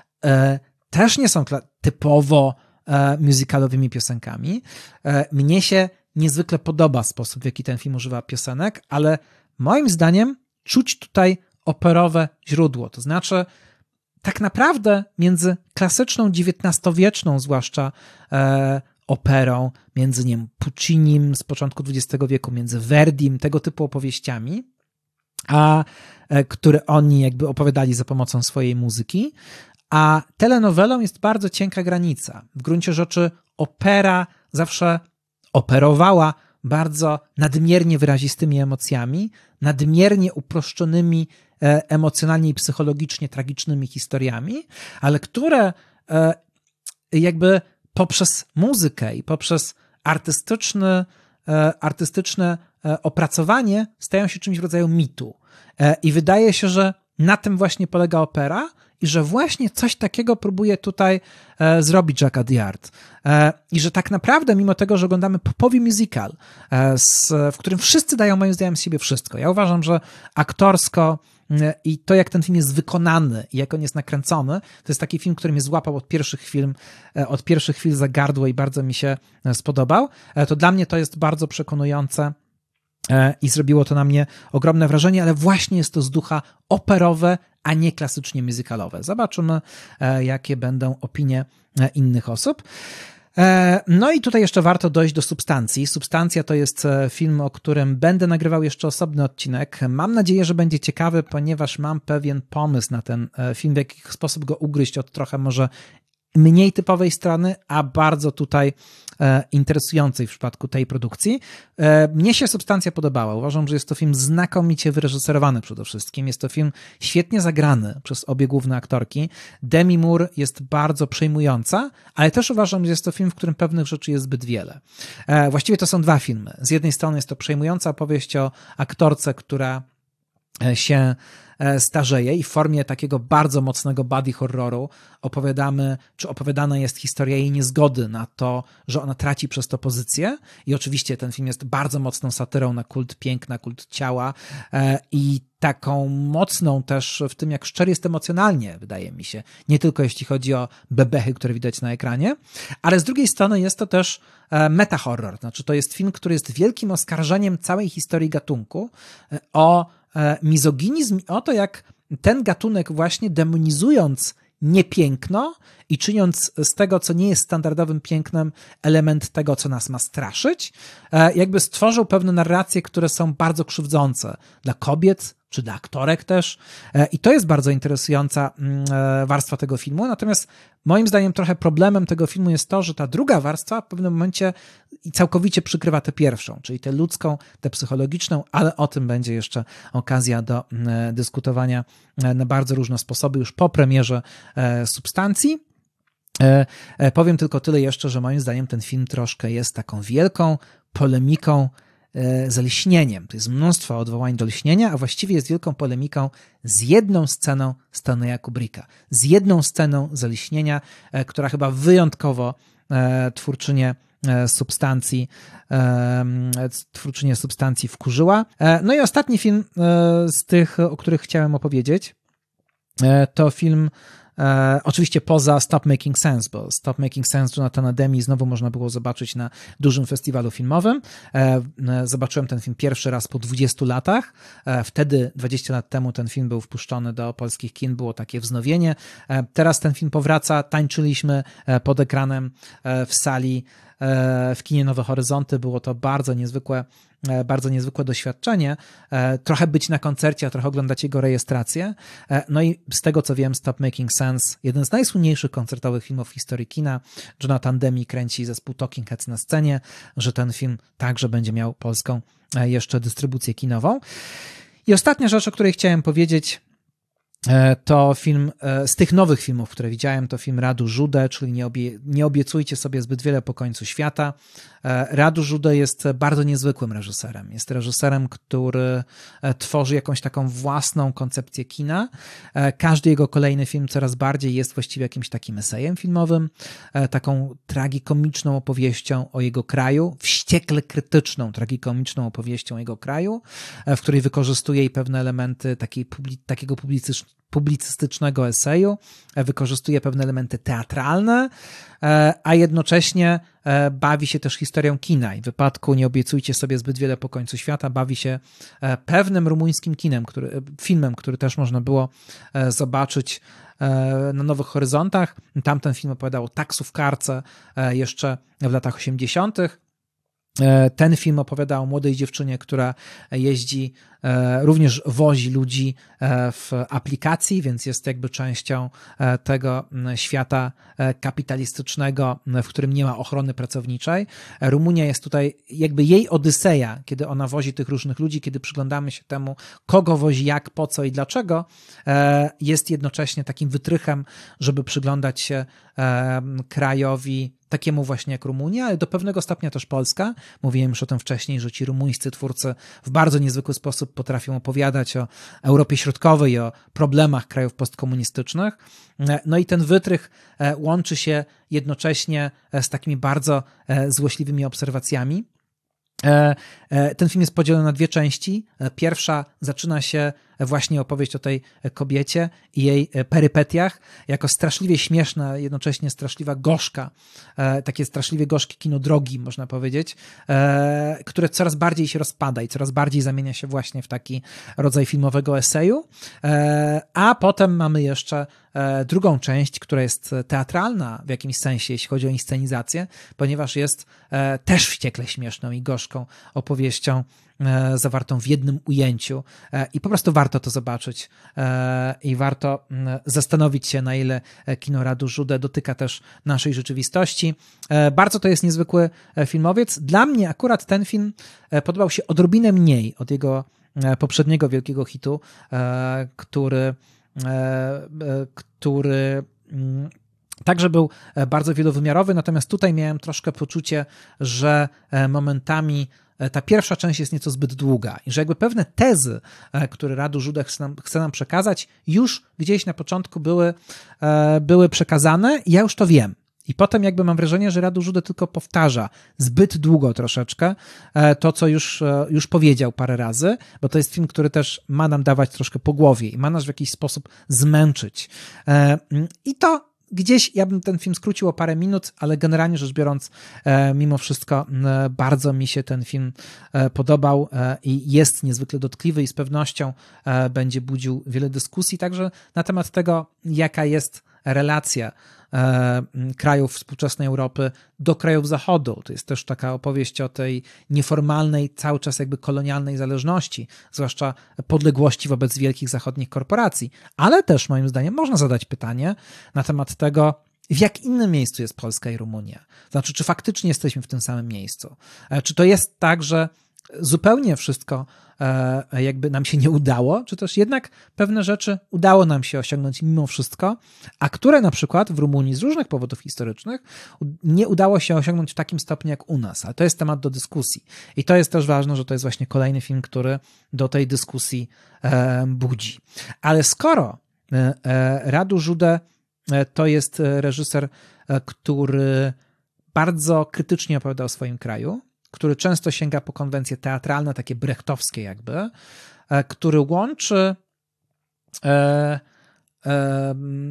e, też nie są typowo musicalowymi piosenkami. Mnie się niezwykle podoba sposób, w jaki ten film używa piosenek, ale moim zdaniem czuć tutaj operowe źródło. To znaczy tak naprawdę między klasyczną, dziewiętnastowieczną zwłaszcza e, operą, między nie wiem, Puccinim z początku dwudziestego wieku, między Verdim, tego typu opowieściami, a e, które oni jakby opowiadali za pomocą swojej muzyki, a telenowelą jest bardzo cienka granica. W gruncie rzeczy opera zawsze operowała bardzo nadmiernie wyrazistymi emocjami, nadmiernie uproszczonymi e, emocjonalnie i psychologicznie tragicznymi historiami, ale które e, jakby poprzez muzykę i poprzez artystyczny, e, artystyczne e, opracowanie stają się czymś w rodzaju mitu. E, I wydaje się, że na tym właśnie polega opera, i że właśnie coś takiego próbuje tutaj e, zrobić Jacques Audiard. E, I że tak naprawdę, mimo tego, że oglądamy popowy musical, e, z, w którym wszyscy dają moim zdaniem z siebie wszystko. Ja uważam, że aktorsko e, i to, jak ten film jest wykonany i jak on jest nakręcony, to jest taki film, który mnie złapał od pierwszych chwil, e, od pierwszych chwil za gardło i bardzo mi się spodobał. E, to dla mnie to jest bardzo przekonujące i zrobiło to na mnie ogromne wrażenie, ale właśnie jest to z ducha operowe, a nie klasycznie musicalowe. Zobaczymy, jakie będą opinie innych osób. No i tutaj jeszcze warto dojść do Substancji. Substancja to jest film, o którym będę nagrywał jeszcze osobny odcinek. Mam nadzieję, że będzie ciekawy, ponieważ mam pewien pomysł na ten film, w jaki sposób go ugryźć od trochę może mniej typowej strony, a bardzo tutaj e, interesującej w przypadku tej produkcji. E, mnie się Substancja podobała. Uważam, że jest to film znakomicie wyreżyserowany przede wszystkim. Jest to film świetnie zagrany przez obie główne aktorki. Demi Moore jest bardzo przejmująca, ale też uważam, że jest to film, w którym pewnych rzeczy jest zbyt wiele. E, właściwie to są dwa filmy. Z jednej strony jest to przejmująca opowieść o aktorce, która się starzeje i w formie takiego bardzo mocnego body horroru opowiadamy, czy opowiadana jest historia jej niezgody na to, że ona traci przez to pozycję i oczywiście ten film jest bardzo mocną satyrą na kult piękna, kult ciała i taką mocną też w tym, jak szczery jest emocjonalnie, wydaje mi się, nie tylko jeśli chodzi o bebechy, które widać na ekranie, ale z drugiej strony jest to też meta-horror, znaczy to jest film, który jest wielkim oskarżeniem całej historii gatunku o mizoginizm i o to, jak ten gatunek właśnie demonizując niepiękno i czyniąc z tego, co nie jest standardowym pięknem, element tego, co nas ma straszyć, jakby stworzył pewne narracje, które są bardzo krzywdzące dla kobiet, czy dla aktorek też. I to jest bardzo interesująca warstwa tego filmu. Natomiast moim zdaniem trochę problemem tego filmu jest to, że ta druga warstwa w pewnym momencie całkowicie przykrywa tę pierwszą, czyli tę ludzką, tę psychologiczną, ale o tym będzie jeszcze okazja do dyskutowania na bardzo różne sposoby już po premierze Substancji. Powiem tylko tyle jeszcze, że moim zdaniem ten film troszkę jest taką wielką polemiką z lśnieniem. To jest mnóstwo odwołań do lśnienia, a właściwie jest wielką polemiką z jedną sceną Stanleya Kubricka. Z jedną sceną z lśnienia, która chyba wyjątkowo twórczynię substancji, twórczynię substancji wkurzyła. No i ostatni film z tych, o których chciałem opowiedzieć, to film E, oczywiście poza Stop Making Sense, bo Stop Making Sense Jonathana Demme znowu można było zobaczyć na dużym festiwalu filmowym. E, zobaczyłem ten film pierwszy raz po dwudziestu latach. E, wtedy, dwadzieścia lat temu, ten film był wpuszczony do polskich kin, było takie wznowienie. E, teraz ten film powraca, tańczyliśmy pod ekranem e, w sali e, w kinie Nowe Horyzonty. Było to bardzo niezwykłe bardzo niezwykłe doświadczenie. Trochę być na koncercie, a trochę oglądać jego rejestrację. No i z tego, co wiem, Stop Making Sense, jeden z najsłynniejszych koncertowych filmów w historii kina. Jonathan Demme kręci zespół Talking Heads na scenie, że ten film także będzie miał polską jeszcze dystrybucję kinową. I ostatnia rzecz, o której chciałem powiedzieć, to film, z tych nowych filmów, które widziałem, to film Radu Jude, czyli nie, obie, nie obiecujcie sobie zbyt wiele po końcu świata. Radu Jude jest bardzo niezwykłym reżyserem. Jest reżyserem, który tworzy jakąś taką własną koncepcję kina. Każdy jego kolejny film coraz bardziej jest właściwie jakimś takim esejem filmowym, taką tragikomiczną opowieścią o jego kraju, wściekle krytyczną tragikomiczną opowieścią o jego kraju, w której wykorzystuje i pewne elementy takiej, takiego publicystycznego publicystycznego eseju, wykorzystuje pewne elementy teatralne, a jednocześnie bawi się też historią kina i w wypadku Nie obiecujcie sobie zbyt wiele po końcu świata bawi się pewnym rumuńskim kinem, który, filmem, który też można było zobaczyć na Nowych Horyzontach. Tamten film opowiadał o taksówkarce jeszcze w latach osiemdziesiątych. Ten film opowiada o młodej dziewczynie, która jeździ, również wozi ludzi w aplikacji, więc jest jakby częścią tego świata kapitalistycznego, w którym nie ma ochrony pracowniczej. Rumunia jest tutaj jakby jej odyseja, kiedy ona wozi tych różnych ludzi, kiedy przyglądamy się temu, kogo wozi, jak, po co i dlaczego, jest jednocześnie takim wytrychem, żeby przyglądać się krajowi takiemu właśnie jak Rumunia, ale do pewnego stopnia też Polska. Mówiłem już o tym wcześniej, że ci rumuńscy twórcy w bardzo niezwykły sposób potrafią opowiadać o Europie Środkowej, o problemach krajów postkomunistycznych. No i ten wytrych łączy się jednocześnie z takimi bardzo złośliwymi obserwacjami. Ten film jest podzielony na dwie części. Pierwsza zaczyna się właśnie opowieść o tej kobiecie i jej perypetiach, jako straszliwie śmieszna, jednocześnie straszliwa gorzka, takie straszliwie gorzkie kino drogi, można powiedzieć, które coraz bardziej się rozpada i coraz bardziej zamienia się właśnie w taki rodzaj filmowego eseju. A potem mamy jeszcze drugą część, która jest teatralna w jakimś sensie, jeśli chodzi o inscenizację, ponieważ jest też wściekle śmieszną i gorzką opowieścią zawartą w jednym ujęciu i po prostu warto to zobaczyć i warto zastanowić się, na ile kino Radu Jude dotyka też naszej rzeczywistości. Bardzo to jest niezwykły filmowiec. Dla mnie akurat ten film podobał się odrobinę mniej od jego poprzedniego wielkiego hitu, który, który także był bardzo wielowymiarowy, natomiast tutaj miałem troszkę poczucie, że momentami ta pierwsza część jest nieco zbyt długa i że jakby pewne tezy, które Radu Jude chce nam, chce nam przekazać, już gdzieś na początku były, były przekazane i ja już to wiem. I potem jakby mam wrażenie, że Radu Jude tylko powtarza zbyt długo troszeczkę to, co już, już powiedział parę razy, bo to jest film, który też ma nam dawać troszkę po głowie i ma nas w jakiś sposób zmęczyć. I to gdzieś ja bym ten film skrócił o parę minut, ale generalnie rzecz biorąc, mimo wszystko bardzo mi się ten film podobał i jest niezwykle dotkliwy i z pewnością będzie budził wiele dyskusji także na temat tego, jaka jest relacja e, krajów współczesnej Europy do krajów Zachodu. To jest też taka opowieść o tej nieformalnej, cały czas jakby kolonialnej zależności, zwłaszcza podległości wobec wielkich zachodnich korporacji. Ale też moim zdaniem można zadać pytanie na temat tego, w jak innym miejscu jest Polska i Rumunia. Znaczy, czy faktycznie jesteśmy w tym samym miejscu? Czy to jest tak, że zupełnie wszystko jakby nam się nie udało, czy też jednak pewne rzeczy udało nam się osiągnąć mimo wszystko, a które na przykład w Rumunii z różnych powodów historycznych nie udało się osiągnąć w takim stopniu jak u nas. Ale to jest temat do dyskusji. I to jest też ważne, że to jest właśnie kolejny film, który do tej dyskusji budzi. Ale skoro Radu Jude to jest reżyser, który bardzo krytycznie opowiada o swoim kraju, który często sięga po konwencje teatralne, takie brechtowskie jakby, który łączy e, e,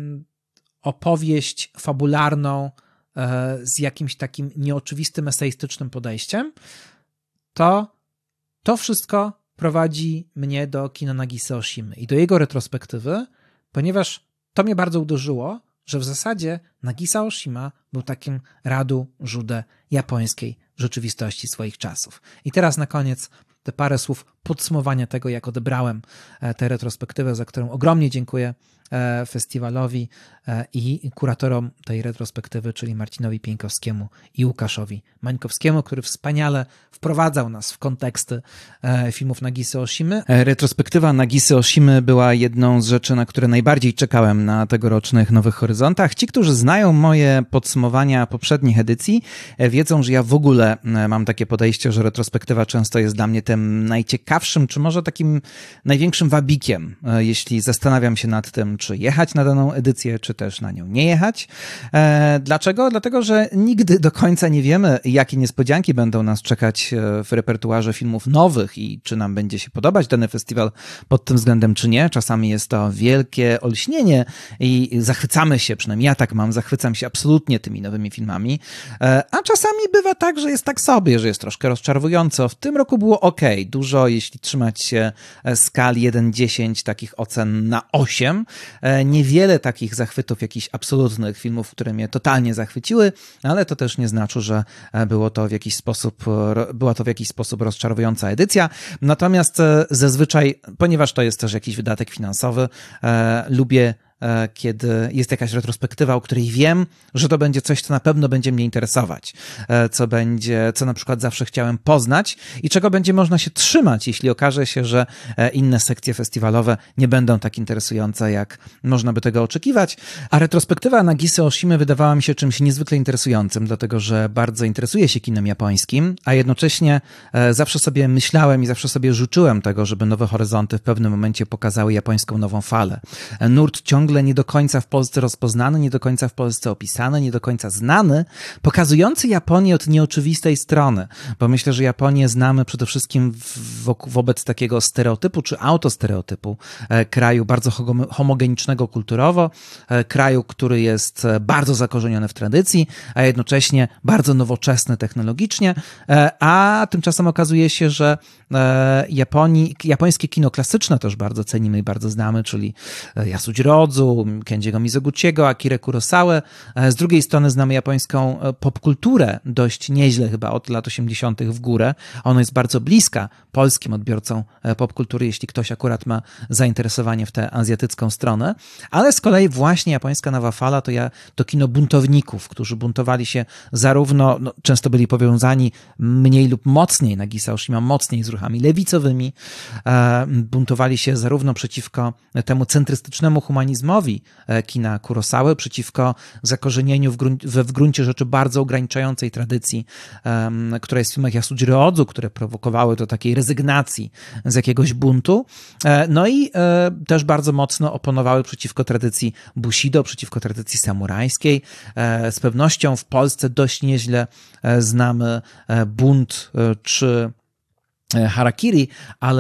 opowieść fabularną e, z jakimś takim nieoczywistym, eseistycznym podejściem, to to wszystko prowadzi mnie do kina Nagisa Oshimy i do jego retrospektywy, ponieważ to mnie bardzo uderzyło, że w zasadzie Nagisa Oshima był takim Radu Jude japońskiej rzeczywistości swoich czasów. I teraz na koniec te parę słów podsumowania tego, jak odebrałem tę retrospektywę, za którą ogromnie dziękuję festiwalowi i kuratorom tej retrospektywy, czyli Marcinowi Pieńkowskiemu i Łukaszowi Mańkowskiemu, który wspaniale wprowadzał nas w konteksty filmów Nagisy Oshimy. Retrospektywa Nagisy Oshimy była jedną z rzeczy, na które najbardziej czekałem na tegorocznych Nowych Horyzontach. Ci, którzy znają moje podsumowania poprzednich edycji, wiedzą, że ja w ogóle mam takie podejście, że retrospektywa często jest dla mnie tym najciekawszym, czy może takim największym wabikiem, jeśli zastanawiam się nad tym, czy jechać na daną edycję, czy też na nią nie jechać. E, dlaczego? Dlatego, że nigdy do końca nie wiemy, jakie niespodzianki będą nas czekać w repertuarze filmów nowych i czy nam będzie się podobać dany festiwal pod tym względem, czy nie. Czasami jest to wielkie olśnienie i zachwycamy się, przynajmniej ja tak mam, zachwycam się absolutnie tymi nowymi filmami, e, a czasami bywa tak, że jest tak sobie, że jest troszkę rozczarowująco. W tym roku było ok, dużo, jeśli trzymać się skali jeden dziesięć, takich ocen na osiem. Niewiele takich zachwytów, jakichś absolutnych filmów, które mnie totalnie zachwyciły, ale to też nie znaczy, że było to w jakiś sposób, była to w jakiś sposób rozczarowująca edycja. Natomiast zazwyczaj, ponieważ to jest też jakiś wydatek finansowy, lubię kiedy jest jakaś retrospektywa, o której wiem, że to będzie coś, co na pewno będzie mnie interesować, co będzie, co na przykład zawsze chciałem poznać i czego będzie można się trzymać, jeśli okaże się, że inne sekcje festiwalowe nie będą tak interesujące, jak można by tego oczekiwać. A retrospektywa Nagisy Oshimy wydawała mi się czymś niezwykle interesującym, dlatego że bardzo interesuję się kinem japońskim, a jednocześnie zawsze sobie myślałem i zawsze sobie życzyłem tego, żeby Nowe Horyzonty w pewnym momencie pokazały japońską nową falę. Nurt ciągle nie do końca w Polsce rozpoznany, nie do końca w Polsce opisany, nie do końca znany, pokazujący Japonię od nieoczywistej strony, bo myślę, że Japonię znamy przede wszystkim wo- wobec takiego stereotypu czy autostereotypu e, kraju bardzo hom- homogenicznego kulturowo, e, kraju, który jest bardzo zakorzeniony w tradycji, a jednocześnie bardzo nowoczesny technologicznie, e, a tymczasem okazuje się, że e, Japonii, japońskie kino klasyczne też bardzo cenimy i bardzo znamy, czyli Yasujiro Ozu, Kenjiego Mizoguchiego, Akirę Kurosałę. Z drugiej strony znamy japońską popkulturę dość nieźle chyba od lat osiemdziesiątych w górę. Ona jest bardzo bliska polskim odbiorcom popkultury, jeśli ktoś akurat ma zainteresowanie w tę azjatycką stronę. Ale z kolei właśnie japońska nowa fala to, ja, to kino buntowników, którzy buntowali się zarówno, no, często byli powiązani mniej lub mocniej, Nagisa Oshima mocniej z ruchami lewicowymi, e, buntowali się zarówno przeciwko temu centrystycznemu humanizmowi kina Kurosały, przeciwko zakorzenieniu w, grunt, w, w gruncie rzeczy bardzo ograniczającej tradycji, um, która jest w filmach Yasujiro Ozu, które prowokowały do takiej rezygnacji z jakiegoś buntu. E, no i e, też bardzo mocno oponowały przeciwko tradycji Bushido, przeciwko tradycji samurajskiej. E, z pewnością w Polsce dość nieźle e, znamy e, bunt e, czy harakiri, ale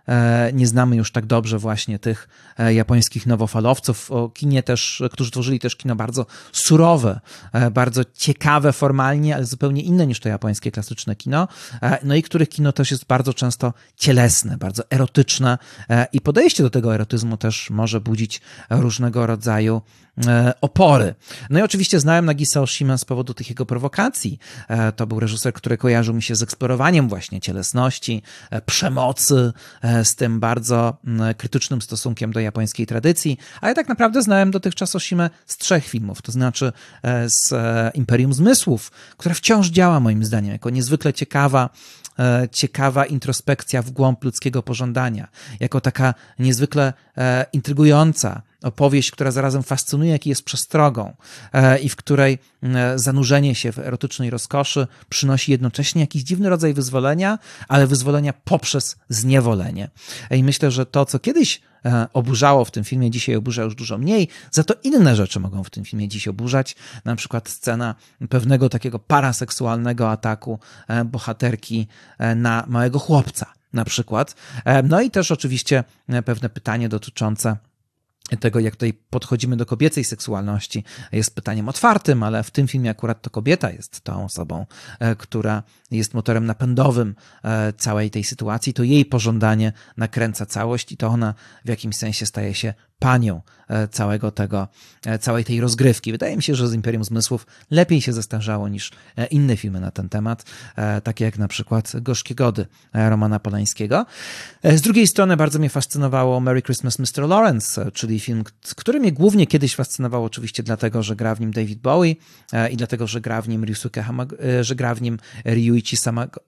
nie znamy już tak dobrze właśnie tych japońskich nowofalowców, o kinie też, którzy tworzyli też kino bardzo surowe, bardzo ciekawe formalnie, ale zupełnie inne niż to japońskie klasyczne kino, no i których kino też jest bardzo często cielesne, bardzo erotyczne i podejście do tego erotyzmu też może budzić różnego rodzaju opory. No i oczywiście znałem Nagisa Oshima z powodu tych jego prowokacji. To był reżyser, który kojarzył mi się z eksplorowaniem właśnie cielesności, przemocy, z tym bardzo krytycznym stosunkiem do japońskiej tradycji, ale tak naprawdę znałem dotychczas Oshimę z trzech filmów, to znaczy z Imperium Zmysłów, która wciąż działa moim zdaniem jako niezwykle ciekawa, ciekawa introspekcja w głąb ludzkiego pożądania, jako taka niezwykle intrygująca opowieść, która zarazem fascynuje, jak jest przestrogą i w której zanurzenie się w erotycznej rozkoszy przynosi jednocześnie jakiś dziwny rodzaj wyzwolenia, ale wyzwolenia poprzez zniewolenie. I myślę, że to, co kiedyś oburzało w tym filmie, dzisiaj oburza już dużo mniej, za to inne rzeczy mogą w tym filmie dziś oburzać, na przykład scena pewnego takiego paraseksualnego ataku bohaterki na małego chłopca, na przykład. No i też oczywiście pewne pytanie dotyczące tego, jak tutaj podchodzimy do kobiecej seksualności, jest pytaniem otwartym, ale w tym filmie akurat to kobieta jest tą osobą, która jest motorem napędowym całej tej sytuacji, to jej pożądanie nakręca całość i to ona w jakimś sensie staje się panią całego tego, całej tej rozgrywki. Wydaje mi się, że z Imperium Zmysłów lepiej się zestarzało niż inne filmy na ten temat, takie jak na przykład Gorzkie Gody Romana Polańskiego. Z drugiej strony bardzo mnie fascynowało Merry Christmas mister Lawrence, czyli film, który mnie głównie kiedyś fascynował oczywiście dlatego, że gra w nim David Bowie i dlatego, że gra w nim Ryusuke Hamag- że gra w nim Ryuichi Samago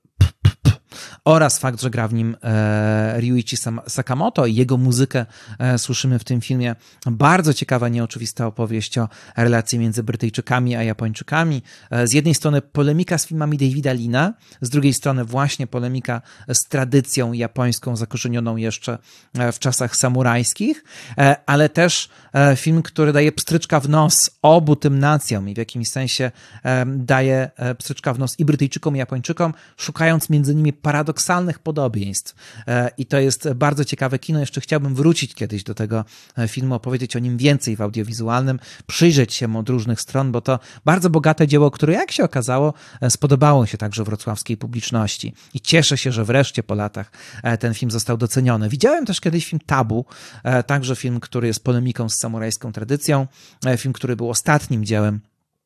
oraz fakt, że gra w nim e, Ryuichi Sakamoto i jego muzykę e, słyszymy w tym filmie. Bardzo ciekawa, nieoczywista opowieść o relacji między Brytyjczykami a Japończykami. E, z jednej strony polemika z filmami Davida Lina, z drugiej strony właśnie polemika z tradycją japońską zakorzenioną jeszcze e, w czasach samurajskich, e, ale też e, film, który daje pstryczka w nos obu tym nacjom i w jakimś sensie e, daje e, pstryczka w nos i Brytyjczykom, i Japończykom, szukając między nimi paradoksalnych podobieństw. I to jest bardzo ciekawe kino. Jeszcze chciałbym wrócić kiedyś do tego filmu, opowiedzieć o nim więcej w audiowizualnym, przyjrzeć się mu od różnych stron, bo to bardzo bogate dzieło, które jak się okazało, spodobało się także wrocławskiej publiczności. I cieszę się, że wreszcie po latach ten film został doceniony. Widziałem też kiedyś film Tabu, także film, który jest polemiką z samurajską tradycją, film, który był ostatnim dziełem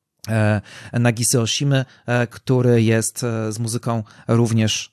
Nagisy Oshimy, który jest z muzyką również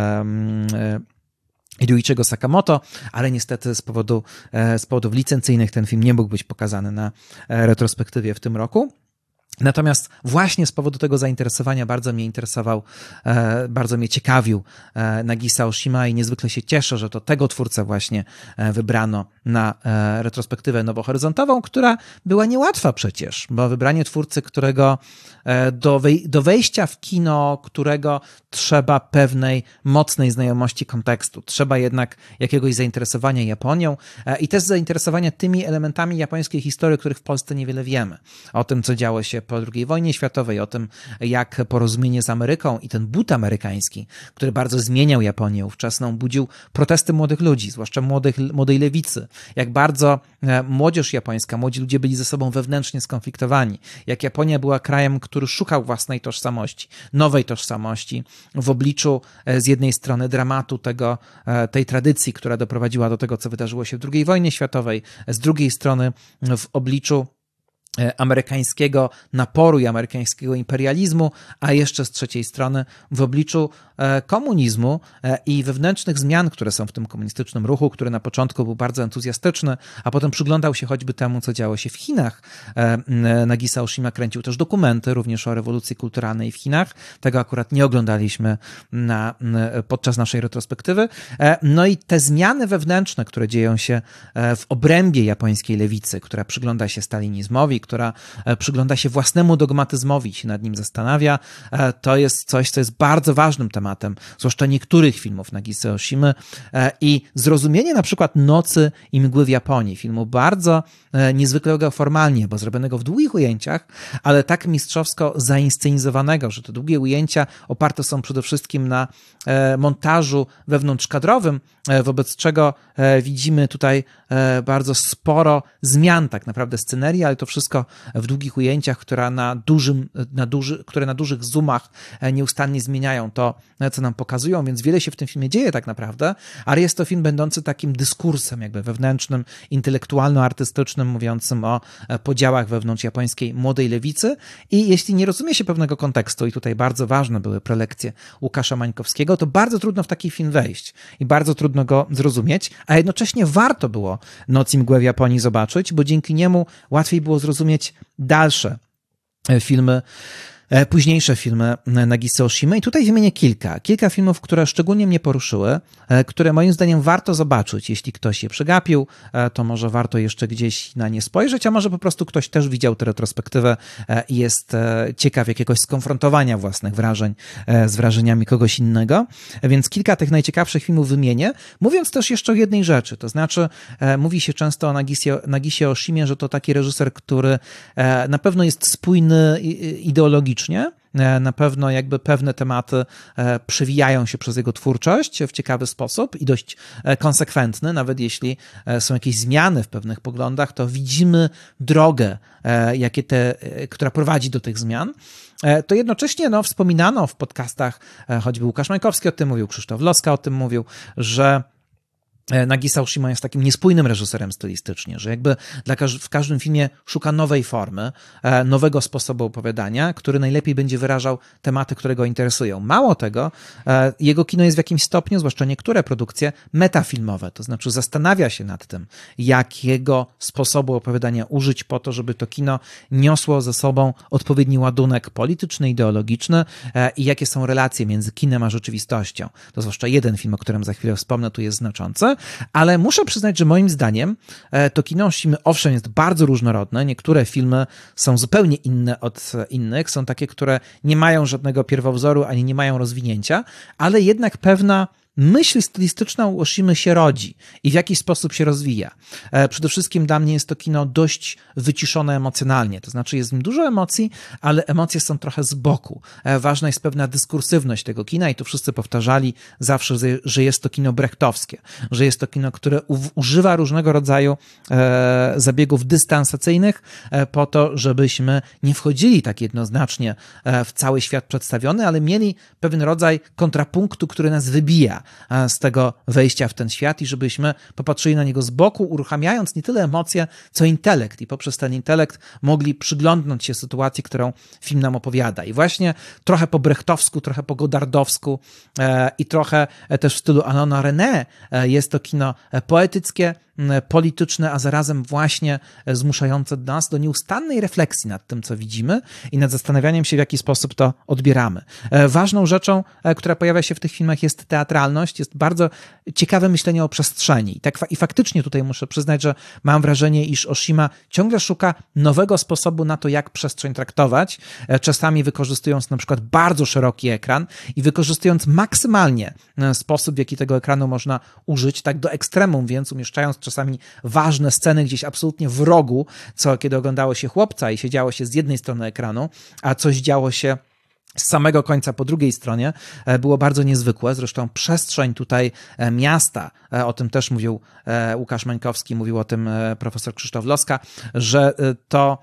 Ryuichiego Sakamoto, ale niestety z powodu, z powodów licencyjnych ten film nie mógł być pokazany na retrospektywie w tym roku. Natomiast właśnie z powodu tego zainteresowania bardzo mnie interesował, bardzo mnie ciekawił Nagisa Oshima i niezwykle się cieszę, że to tego twórcę właśnie wybrano na retrospektywę nowohoryzontową, która była niełatwa przecież, bo wybranie twórcy, którego do, wej- do wejścia w kino, którego trzeba pewnej mocnej znajomości kontekstu, trzeba jednak jakiegoś zainteresowania Japonią i też zainteresowania tymi elementami japońskiej historii, których w Polsce niewiele wiemy. O tym, co działo się po drugiej wojnie światowej, o tym, jak porozumienie z Ameryką i ten but amerykański, który bardzo zmieniał Japonię ówczesną, budził protesty młodych ludzi, zwłaszcza młodych, młodej lewicy. Jak bardzo młodzież japońska, młodzi ludzie byli ze sobą wewnętrznie skonfliktowani. Jak Japonia była krajem, który szukał własnej tożsamości, nowej tożsamości w obliczu z jednej strony dramatu tego, tej tradycji, która doprowadziła do tego, co wydarzyło się w drugiej wojnie światowej, z drugiej strony w obliczu amerykańskiego naporu i amerykańskiego imperializmu, a jeszcze z trzeciej strony w obliczu komunizmu i wewnętrznych zmian, które są w tym komunistycznym ruchu, który na początku był bardzo entuzjastyczny, a potem przyglądał się choćby temu, co działo się w Chinach. Nagisa Oshima kręcił też dokumenty również o rewolucji kulturalnej w Chinach. Tego akurat nie oglądaliśmy na, podczas naszej retrospektywy. No i te zmiany wewnętrzne, które dzieją się w obrębie japońskiej lewicy, która przygląda się stalinizmowi, która przygląda się własnemu dogmatyzmowi, się nad nim zastanawia. To jest coś, co jest bardzo ważnym tematem, zwłaszcza niektórych filmów Nagise Oshimy i zrozumienie na przykład Nocy i mgły w Japonii, filmu bardzo niezwykłego formalnie, bo zrobionego w długich ujęciach, ale tak mistrzowsko zainscenizowanego, że te długie ujęcia oparte są przede wszystkim na montażu wewnątrzkadrowym, wobec czego widzimy tutaj bardzo sporo zmian tak naprawdę scenerii, ale to wszystko w długich ujęciach, które na, dużym, na, duży, które na dużych zoomach nieustannie zmieniają to, co nam pokazują, więc wiele się w tym filmie dzieje tak naprawdę, ale jest to film będący takim dyskursem jakby wewnętrznym, intelektualno-artystycznym, mówiącym o podziałach wewnątrz japońskiej młodej lewicy i jeśli nie rozumie się pewnego kontekstu i tutaj bardzo ważne były prelekcje Łukasza Mańkowskiego, to bardzo trudno w taki film wejść i bardzo trudno go zrozumieć, a jednocześnie warto było Noc i mgłę w Japonii zobaczyć, bo dzięki niemu łatwiej było zrozumieć dalsze filmy, późniejsze filmy Nagise Oshimy i tutaj wymienię kilka. Kilka filmów, które szczególnie mnie poruszyły, które moim zdaniem warto zobaczyć. Jeśli ktoś je przegapił, to może warto jeszcze gdzieś na nie spojrzeć, a może po prostu ktoś też widział tę retrospektywę i jest ciekaw jakiegoś skonfrontowania własnych wrażeń z wrażeniami kogoś innego. Więc kilka tych najciekawszych filmów wymienię, mówiąc też jeszcze o jednej rzeczy, to znaczy mówi się często o Nagise, Nagise Oshimie, że to taki reżyser, który na pewno jest spójny ideologicznie, na pewno jakby pewne tematy przewijają się przez jego twórczość w ciekawy sposób i dość konsekwentny, nawet jeśli są jakieś zmiany w pewnych poglądach, to widzimy drogę, jakie te, która prowadzi do tych zmian. To jednocześnie no, wspominano w podcastach, choćby Łukasz Mańkowski o tym mówił, Krzysztof Loska o tym mówił, że Nagisa Oshima jest takim niespójnym reżyserem stylistycznie, że jakby dla każ- w każdym filmie szuka nowej formy, e, nowego sposobu opowiadania, który najlepiej będzie wyrażał tematy, które go interesują. Mało tego, e, jego kino jest w jakimś stopniu, zwłaszcza niektóre produkcje, metafilmowe, to znaczy zastanawia się nad tym, jakiego sposobu opowiadania użyć po to, żeby to kino niosło ze sobą odpowiedni ładunek polityczny, ideologiczny e, i jakie są relacje między kinem a rzeczywistością. To zwłaszcza jeden film, o którym za chwilę wspomnę, tu jest znaczący. Ale muszę przyznać, że moim zdaniem to kino Oshimy owszem jest bardzo różnorodne. Niektóre filmy są zupełnie inne od innych. Są takie, które nie mają żadnego pierwowzoru, ani nie mają rozwinięcia, ale jednak pewna myśl stylistyczna u Oshimy się rodzi i w jaki sposób się rozwija. Przede wszystkim dla mnie jest to kino dość wyciszone emocjonalnie, to znaczy jest w nim dużo emocji, ale emocje są trochę z boku. Ważna jest pewna dyskursywność tego kina i tu wszyscy powtarzali zawsze, że jest to kino brechtowskie, że jest to kino, które używa różnego rodzaju zabiegów dystansacyjnych po to, żebyśmy nie wchodzili tak jednoznacznie w cały świat przedstawiony, ale mieli pewien rodzaj kontrapunktu, który nas wybija z tego wejścia w ten świat i żebyśmy popatrzyli na niego z boku, uruchamiając nie tyle emocje, co intelekt i poprzez ten intelekt mogli przyglądnąć się sytuacji, którą film nam opowiada. I właśnie trochę po brechtowsku, trochę po godardowsku e, i trochę też w stylu Alana René e, jest to kino poetyckie, polityczne, a zarazem właśnie zmuszające nas do nieustannej refleksji nad tym, co widzimy i nad zastanawianiem się, w jaki sposób to odbieramy. Ważną rzeczą, która pojawia się w tych filmach, jest teatralność, jest bardzo ciekawe myślenie o przestrzeni. I, tak, i faktycznie tutaj muszę przyznać, że mam wrażenie, iż Oshima ciągle szuka nowego sposobu na to, jak przestrzeń traktować, czasami wykorzystując na przykład bardzo szeroki ekran i wykorzystując maksymalnie sposób, w jaki tego ekranu można użyć, tak do ekstremum, więc umieszczając czasami ważne sceny gdzieś absolutnie w rogu, co kiedy oglądało się Chłopca i siedziało się z jednej strony ekranu, a coś działo się z samego końca po drugiej stronie, było bardzo niezwykłe. Zresztą przestrzeń tutaj miasta, o tym też mówił Łukasz Mańkowski, mówił o tym profesor Krzysztof Loska, że to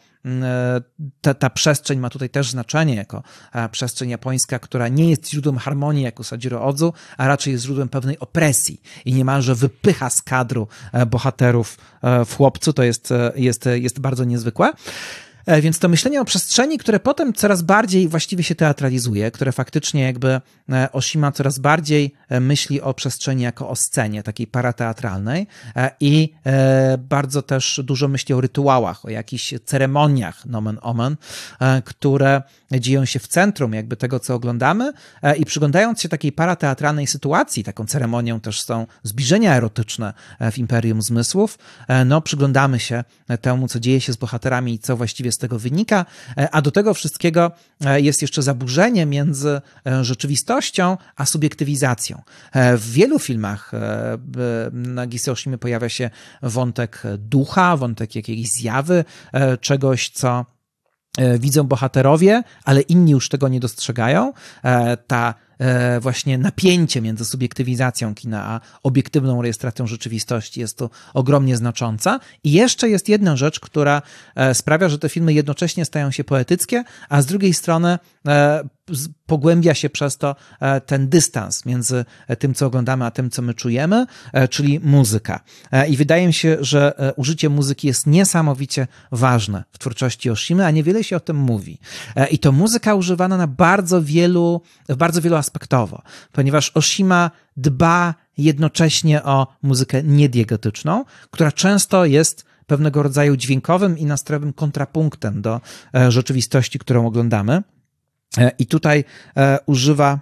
Ta, ta przestrzeń ma tutaj też znaczenie jako przestrzeń japońska, która nie jest źródłem harmonii jak u Sadziro Odzu, a raczej jest źródłem pewnej opresji i niemalże wypycha z kadru bohaterów w Chłopcu. To jest, jest, jest bardzo niezwykłe. Więc to myślenie o przestrzeni, które potem coraz bardziej właściwie się teatralizuje, które faktycznie jakby Oshima coraz bardziej myśli o przestrzeni jako o scenie, takiej parateatralnej i bardzo też dużo myśli o rytuałach, o jakichś ceremoniach, nomen omen, które dzieją się w centrum jakby tego, co oglądamy i przyglądając się takiej parateatralnej sytuacji, taką ceremonią też są zbliżenia erotyczne w Imperium Zmysłów, no przyglądamy się temu, co dzieje się z bohaterami i co właściwie z tego wynika, a do tego wszystkiego jest jeszcze zaburzenie między rzeczywistością a subiektywizacją. W wielu filmach na Giselle Oshimy pojawia się wątek ducha, wątek jakiejś zjawy, czegoś, co widzą bohaterowie, ale inni już tego nie dostrzegają. Ta właśnie napięcie między subiektywizacją kina a obiektywną rejestracją rzeczywistości jest tu ogromnie znacząca. I jeszcze jest jedna rzecz, która sprawia, że te filmy jednocześnie stają się poetyckie, a z drugiej strony pogłębia się przez to ten dystans między tym, co oglądamy, a tym, co my czujemy, czyli muzyka. I wydaje mi się, że użycie muzyki jest niesamowicie ważne w twórczości Oshimy, a niewiele się o tym mówi. I to muzyka używana na bardzo wielu, w bardzo wielu aspektowo, ponieważ Oshima dba jednocześnie o muzykę niediegetyczną, która często jest pewnego rodzaju dźwiękowym i nastrojowym kontrapunktem do rzeczywistości, którą oglądamy. I tutaj używa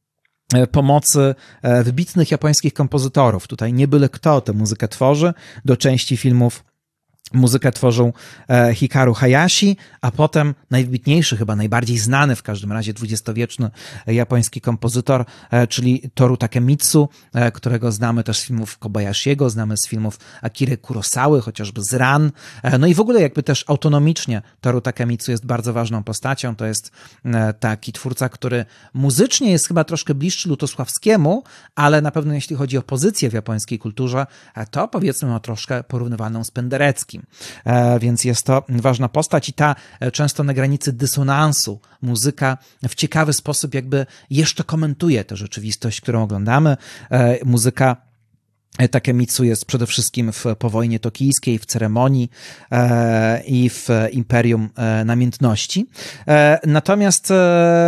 pomocy wybitnych japońskich kompozytorów. Tutaj nie byle kto tę muzykę tworzy. Do części filmów muzykę tworzył Hikaru Hayashi, a potem najwybitniejszy, chyba najbardziej znany w każdym razie dwudziestowieczny japoński kompozytor, czyli Toru Takemitsu, którego znamy też z filmów Kobayashiego, znamy z filmów Akiry Kurosawy, chociażby z Ran. No i w ogóle jakby też autonomicznie Toru Takemitsu jest bardzo ważną postacią. To jest taki twórca, który muzycznie jest chyba troszkę bliższy Lutosławskiemu, ale na pewno jeśli chodzi o pozycję w japońskiej kulturze, to powiedzmy ma troszkę porównywalną z Pendereckim. Więc jest to ważna postać i ta często na granicy dysonansu muzyka w ciekawy sposób jakby jeszcze komentuje tę rzeczywistość, którą oglądamy. Muzyka Takemitsu jest przede wszystkim w Po wojnie tokijskiej, w Ceremonii e, i w Imperium e, Namiętności. E, natomiast e,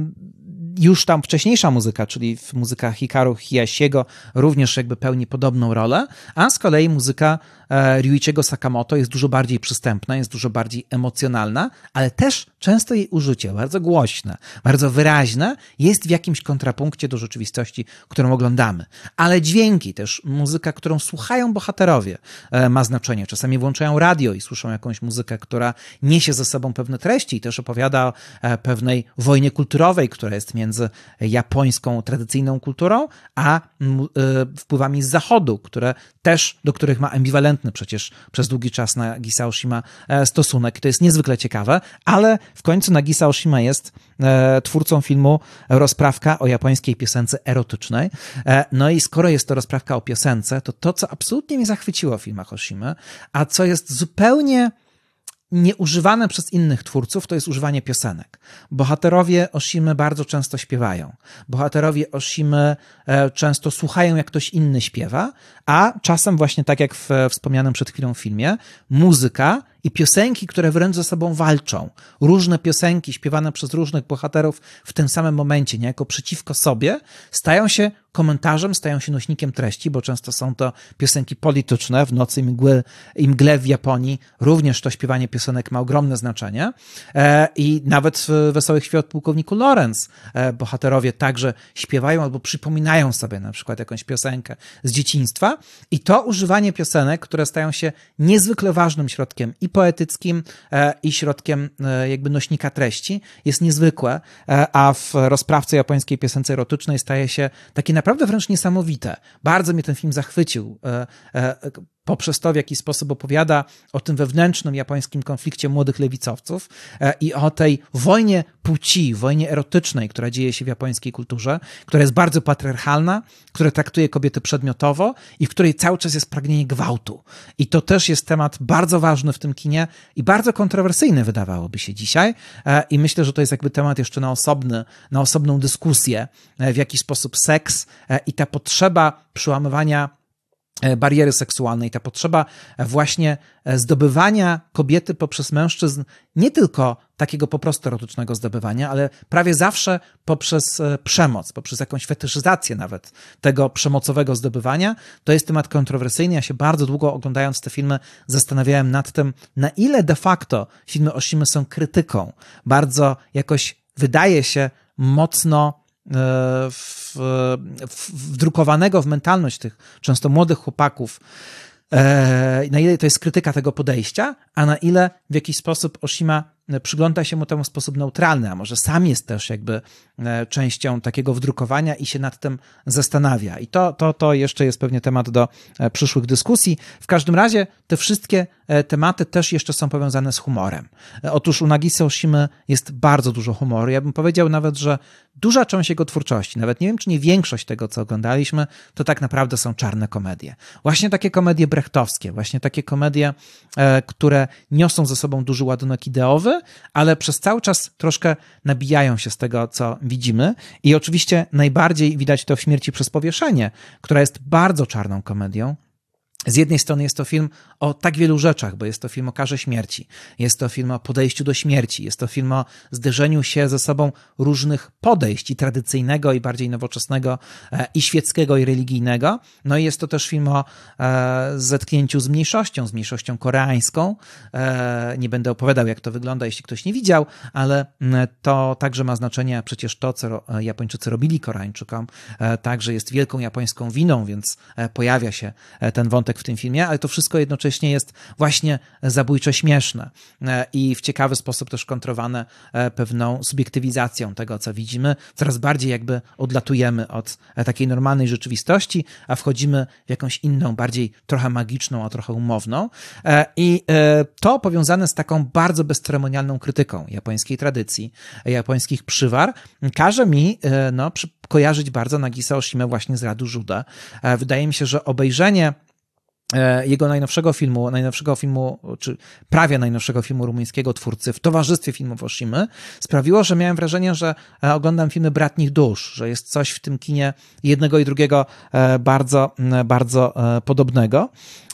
już tam wcześniejsza muzyka, czyli muzyka Hikaru Hayashiego również jakby pełni podobną rolę, a z kolei muzyka Ryuichiego Sakamoto jest dużo bardziej przystępna, jest dużo bardziej emocjonalna, ale też często jej użycie, bardzo głośne, bardzo wyraźne, jest w jakimś kontrapunkcie do rzeczywistości, którą oglądamy. Ale dźwięki, też muzyka, którą słuchają bohaterowie, ma znaczenie. Czasami włączają radio i słyszą jakąś muzykę, która niesie ze sobą pewne treści i też opowiada o pewnej wojnie kulturowej, która jest między japońską tradycyjną kulturą, a wpływami z zachodu, które też, do których ma ambiwalentny przecież przez długi czas Nagisa Oshima stosunek. I to jest niezwykle ciekawe, ale w końcu Nagisa Oshima jest twórcą filmu Rozprawka o japońskiej piosence erotycznej. No i skoro jest to rozprawka o piosence, to to, co absolutnie mnie zachwyciło w filmach Oshimy, a co jest zupełnie nieużywane przez innych twórców, to jest używanie piosenek. Bohaterowie Oshimy bardzo często śpiewają. Bohaterowie Oshimy często słuchają, jak ktoś inny śpiewa, a czasem właśnie tak jak w wspomnianym przed chwilą filmie, muzyka i piosenki, które wręcz ze sobą walczą. Różne piosenki śpiewane przez różnych bohaterów w tym samym momencie, niejako przeciwko sobie, stają się komentarzem, stają się nośnikiem treści, bo często są to piosenki polityczne. W Nocy i mgły, i mgle w Japonii również to śpiewanie piosenek ma ogromne znaczenie. I nawet w Wesołych Śpi o pułkowniku Lawrence bohaterowie także śpiewają albo przypominają sobie na przykład jakąś piosenkę z dzieciństwa. I to używanie piosenek, które stają się niezwykle ważnym środkiem i poetyckim, i środkiem jakby nośnika treści, jest niezwykłe, a w Rozprawce japońskiej piosence erotycznej staje się takie naprawdę wręcz niesamowite. Bardzo mnie ten film zachwycił poprzez to, w jaki sposób opowiada o tym wewnętrznym japońskim konflikcie młodych lewicowców i o tej wojnie płci, wojnie erotycznej, która dzieje się w japońskiej kulturze, która jest bardzo patriarchalna, która traktuje kobiety przedmiotowo i w której cały czas jest pragnienie gwałtu. I to też jest temat bardzo ważny w tym kinie i bardzo kontrowersyjny, wydawałoby się dzisiaj. I myślę, że to jest jakby temat jeszcze na osobny, na osobną dyskusję, w jaki sposób seks i ta potrzeba przełamywania bariery seksualnej, ta potrzeba właśnie zdobywania kobiety poprzez mężczyzn, nie tylko takiego po prostu erotycznego zdobywania, ale prawie zawsze poprzez przemoc, poprzez jakąś fetyszyzację nawet tego przemocowego zdobywania. To jest temat kontrowersyjny. Ja się bardzo długo, oglądając te filmy, zastanawiałem nad tym, na ile de facto filmy Oshimy są krytyką. Bardzo jakoś wydaje się mocno W, w, wdrukowanego w mentalność tych często młodych chłopaków, e, na ile to jest krytyka tego podejścia, a na ile w jakiś sposób Oshima przygląda się mu temu w sposób neutralny, a może sam jest też jakby częścią takiego wdrukowania i się nad tym zastanawia. I to, to, to jeszcze jest pewnie temat do przyszłych dyskusji. W każdym razie te wszystkie tematy też jeszcze są powiązane z humorem. Otóż u Nagisa Oshimy jest bardzo dużo humoru. Ja bym powiedział nawet, że duża część jego twórczości, nawet nie wiem, czy nie większość tego, co oglądaliśmy, to tak naprawdę są czarne komedie. Właśnie takie komedie brechtowskie, właśnie takie komedie, które niosą ze sobą duży ładunek ideowy, ale przez cały czas troszkę nabijają się z tego, co widzimy. I oczywiście najbardziej widać to w Śmierci przez powieszenie, która jest bardzo czarną komedią. Z jednej strony jest to film o tak wielu rzeczach, bo jest to film o karze śmierci, jest to film o podejściu do śmierci, jest to film o zderzeniu się ze sobą różnych podejść, i tradycyjnego, i bardziej nowoczesnego, i świeckiego, i religijnego. No i jest to też film o e, zetknięciu z mniejszością, z mniejszością koreańską. E, nie będę opowiadał, jak to wygląda, jeśli ktoś nie widział, ale to także ma znaczenie, przecież to, co Japończycy robili Koreańczykom, e, także jest wielką japońską winą, więc pojawia się ten wątek w tym filmie, ale to wszystko jednocześnie jest właśnie zabójczo śmieszne i w ciekawy sposób też kontrowane pewną subiektywizacją tego, co widzimy. Coraz bardziej jakby odlatujemy od takiej normalnej rzeczywistości, a wchodzimy w jakąś inną, bardziej trochę magiczną, a trochę umowną. I to powiązane z taką bardzo bezceremonialną krytyką japońskiej tradycji, japońskich przywar, każe mi no, kojarzyć bardzo Nagisa Oshimę właśnie z Radu Juda. Wydaje mi się, że obejrzenie jego najnowszego filmu, najnowszego filmu, czy prawie najnowszego filmu rumuńskiego twórcy w towarzystwie filmów Oshimy sprawiło, że miałem wrażenie, że oglądam filmy bratnich dusz, że jest coś w tym kinie jednego i drugiego bardzo, bardzo podobnego.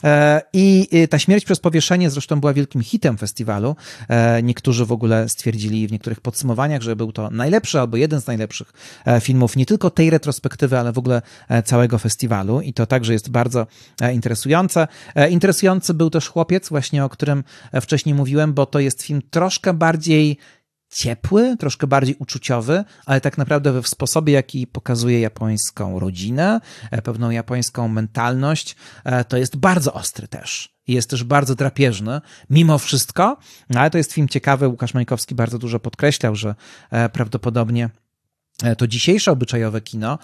I ta Śmierć przez powieszenie zresztą była wielkim hitem festiwalu. Niektórzy w ogóle stwierdzili w niektórych podsumowaniach, że był to najlepszy albo jeden z najlepszych filmów nie tylko tej retrospektywy, ale w ogóle całego festiwalu i to także jest bardzo interesujące. Interesujący był też Chłopiec, właśnie o którym wcześniej mówiłem, bo to jest film troszkę bardziej ciepły, troszkę bardziej uczuciowy, ale tak naprawdę w sposobie, jaki pokazuje japońską rodzinę, pewną japońską mentalność, to jest bardzo ostry też. Jest też bardzo drapieżny, mimo wszystko, ale to jest film ciekawy. Łukasz Mańkowski bardzo dużo podkreślał, że prawdopodobnie to dzisiejsze obyczajowe kino,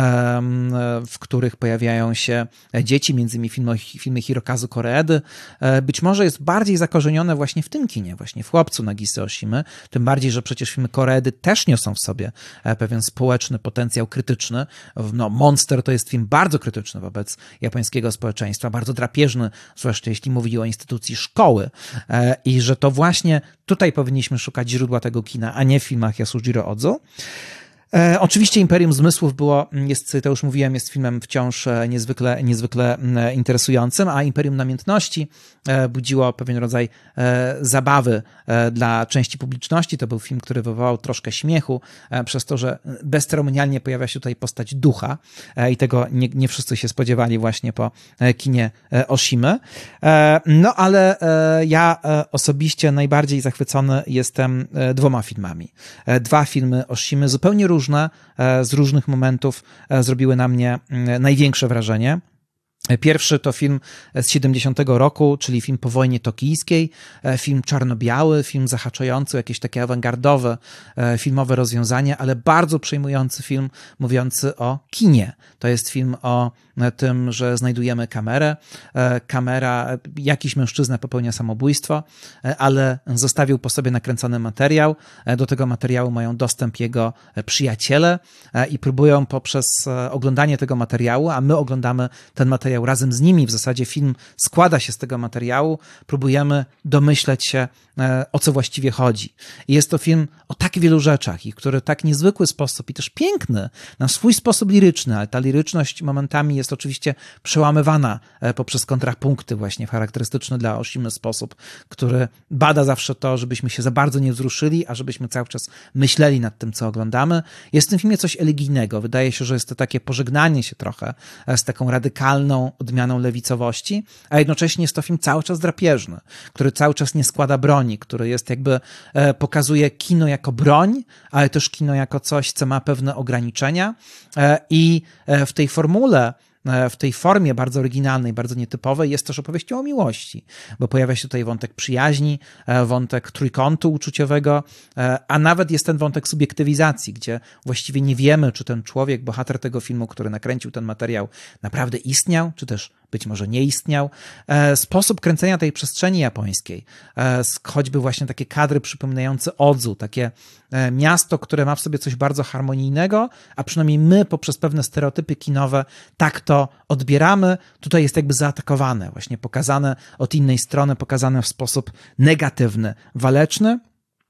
w których pojawiają się dzieci, między innymi filmy, filmy Hirokazu Koreedy, być może jest bardziej zakorzenione właśnie w tym kinie, właśnie w Chłopcu Nagisy Oshimy, tym bardziej, że przecież filmy Koreedy też niosą w sobie pewien społeczny potencjał krytyczny. No, Monster to jest film bardzo krytyczny wobec japońskiego społeczeństwa, bardzo drapieżny, zwłaszcza jeśli mówi o instytucji szkoły i że to właśnie tutaj powinniśmy szukać źródła tego kina, a nie w filmach Yasujiro Ozu. E, oczywiście Imperium Zmysłów było, jest, to już mówiłem, jest filmem wciąż niezwykle, niezwykle interesującym, a Imperium Namiętności e, budziło pewien rodzaj e, zabawy e, dla części publiczności. To był film, który wywołał troszkę śmiechu, e, przez to, że bezceremonialnie pojawia się tutaj postać ducha e, i tego nie, nie wszyscy się spodziewali właśnie po e, kinie e, Oshimy. E, no ale e, ja e, osobiście najbardziej zachwycony jestem e, dwoma filmami. E, dwa filmy Oshimy zupełnie różne, różne, z różnych momentów zrobiły na mnie największe wrażenie. Pierwszy to film z siedemdziesiątego roku, czyli film po wojnie tokijskiej, film czarno-biały, film zahaczający o jakieś takie awangardowe filmowe rozwiązanie, ale bardzo przejmujący film mówiący o kinie. To jest film o tym, że znajdujemy kamerę. Kamera, jakiś mężczyzna popełnia samobójstwo, ale zostawił po sobie nakręcony materiał. Do tego materiału mają dostęp jego przyjaciele i próbują poprzez oglądanie tego materiału, a my oglądamy ten materiał razem z nimi, w zasadzie film składa się z tego materiału, próbujemy domyśleć się, o co właściwie chodzi. I jest to film o tak wielu rzeczach, i który w tak niezwykły sposób i też piękny, na swój sposób liryczny, ale ta liryczność momentami jest jest oczywiście przełamywana poprzez kontrapunkty właśnie w charakterystyczny dla Oshimy sposób, który bada zawsze to, żebyśmy się za bardzo nie wzruszyli, a żebyśmy cały czas myśleli nad tym, co oglądamy. Jest w tym filmie coś elegijnego. Wydaje się, że jest to takie pożegnanie się trochę z taką radykalną odmianą lewicowości, a jednocześnie jest to film cały czas drapieżny, który cały czas nie składa broni, który jest jakby, e, pokazuje kino jako broń, ale też kino jako coś, co ma pewne ograniczenia e, i e, w tej formule, w tej formie bardzo oryginalnej, bardzo nietypowej jest też opowieścią o miłości, bo pojawia się tutaj wątek przyjaźni, wątek trójkątu uczuciowego, a nawet jest ten wątek subiektywizacji, gdzie właściwie nie wiemy, czy ten człowiek, bohater tego filmu, który nakręcił ten materiał, naprawdę istniał, czy też być może nie istniał. Sposób kręcenia tej przestrzeni japońskiej, choćby właśnie takie kadry przypominające Odzu, takie miasto, które ma w sobie coś bardzo harmonijnego, a przynajmniej my poprzez pewne stereotypy kinowe tak to odbieramy. Tutaj jest jakby zaatakowane, właśnie pokazane od innej strony, pokazane w sposób negatywny, waleczny.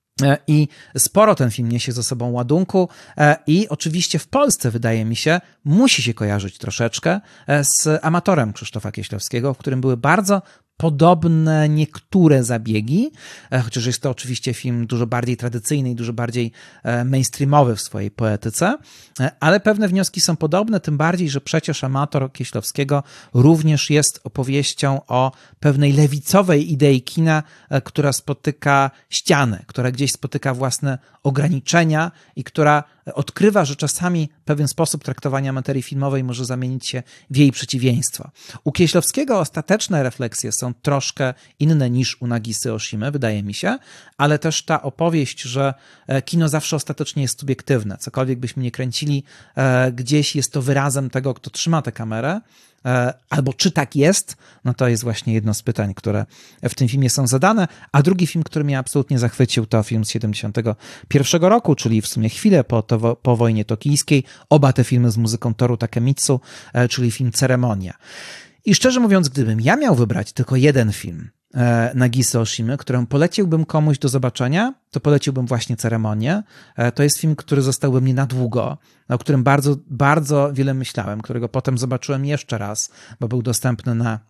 I sporo ten film niesie ze sobą ładunku i oczywiście w Polsce, wydaje mi się, musi się kojarzyć troszeczkę z Amatorem Krzysztofa Kieślowskiego, w którym były bardzo podobne niektóre zabiegi, chociaż jest to oczywiście film dużo bardziej tradycyjny i dużo bardziej mainstreamowy w swojej poetyce, ale pewne wnioski są podobne, tym bardziej, że przecież Amator Kieślowskiego również jest opowieścią o pewnej lewicowej idei kina, która spotyka ścianę, która gdzieś spotyka własne ograniczenia i która odkrywa, że czasami pewien sposób traktowania materii filmowej może zamienić się w jej przeciwieństwo. U Kieślowskiego ostateczne refleksje są troszkę inne niż u Nagisy Oshimy, wydaje mi się, ale też ta opowieść, że kino zawsze ostatecznie jest subiektywne. Cokolwiek byśmy nie kręcili, gdzieś jest to wyrazem tego, kto trzyma tę kamerę, albo czy tak jest, no to jest właśnie jedno z pytań, które w tym filmie są zadane, a drugi film, który mnie absolutnie zachwycił, to film z siedemdziesiątego pierwszego roku, czyli w sumie chwilę po, to, po wojnie tokijskiej, oba te filmy z muzyką Toru Takemitsu, czyli film Ceremonia. I szczerze mówiąc, gdybym ja miał wybrać tylko jeden film Nagisy Oshimy, którym poleciłbym komuś do zobaczenia, to poleciłbym właśnie Ceremonię. To jest film, który został we mnie na długo, o którym bardzo, bardzo wiele myślałem, którego potem zobaczyłem jeszcze raz, bo był dostępny na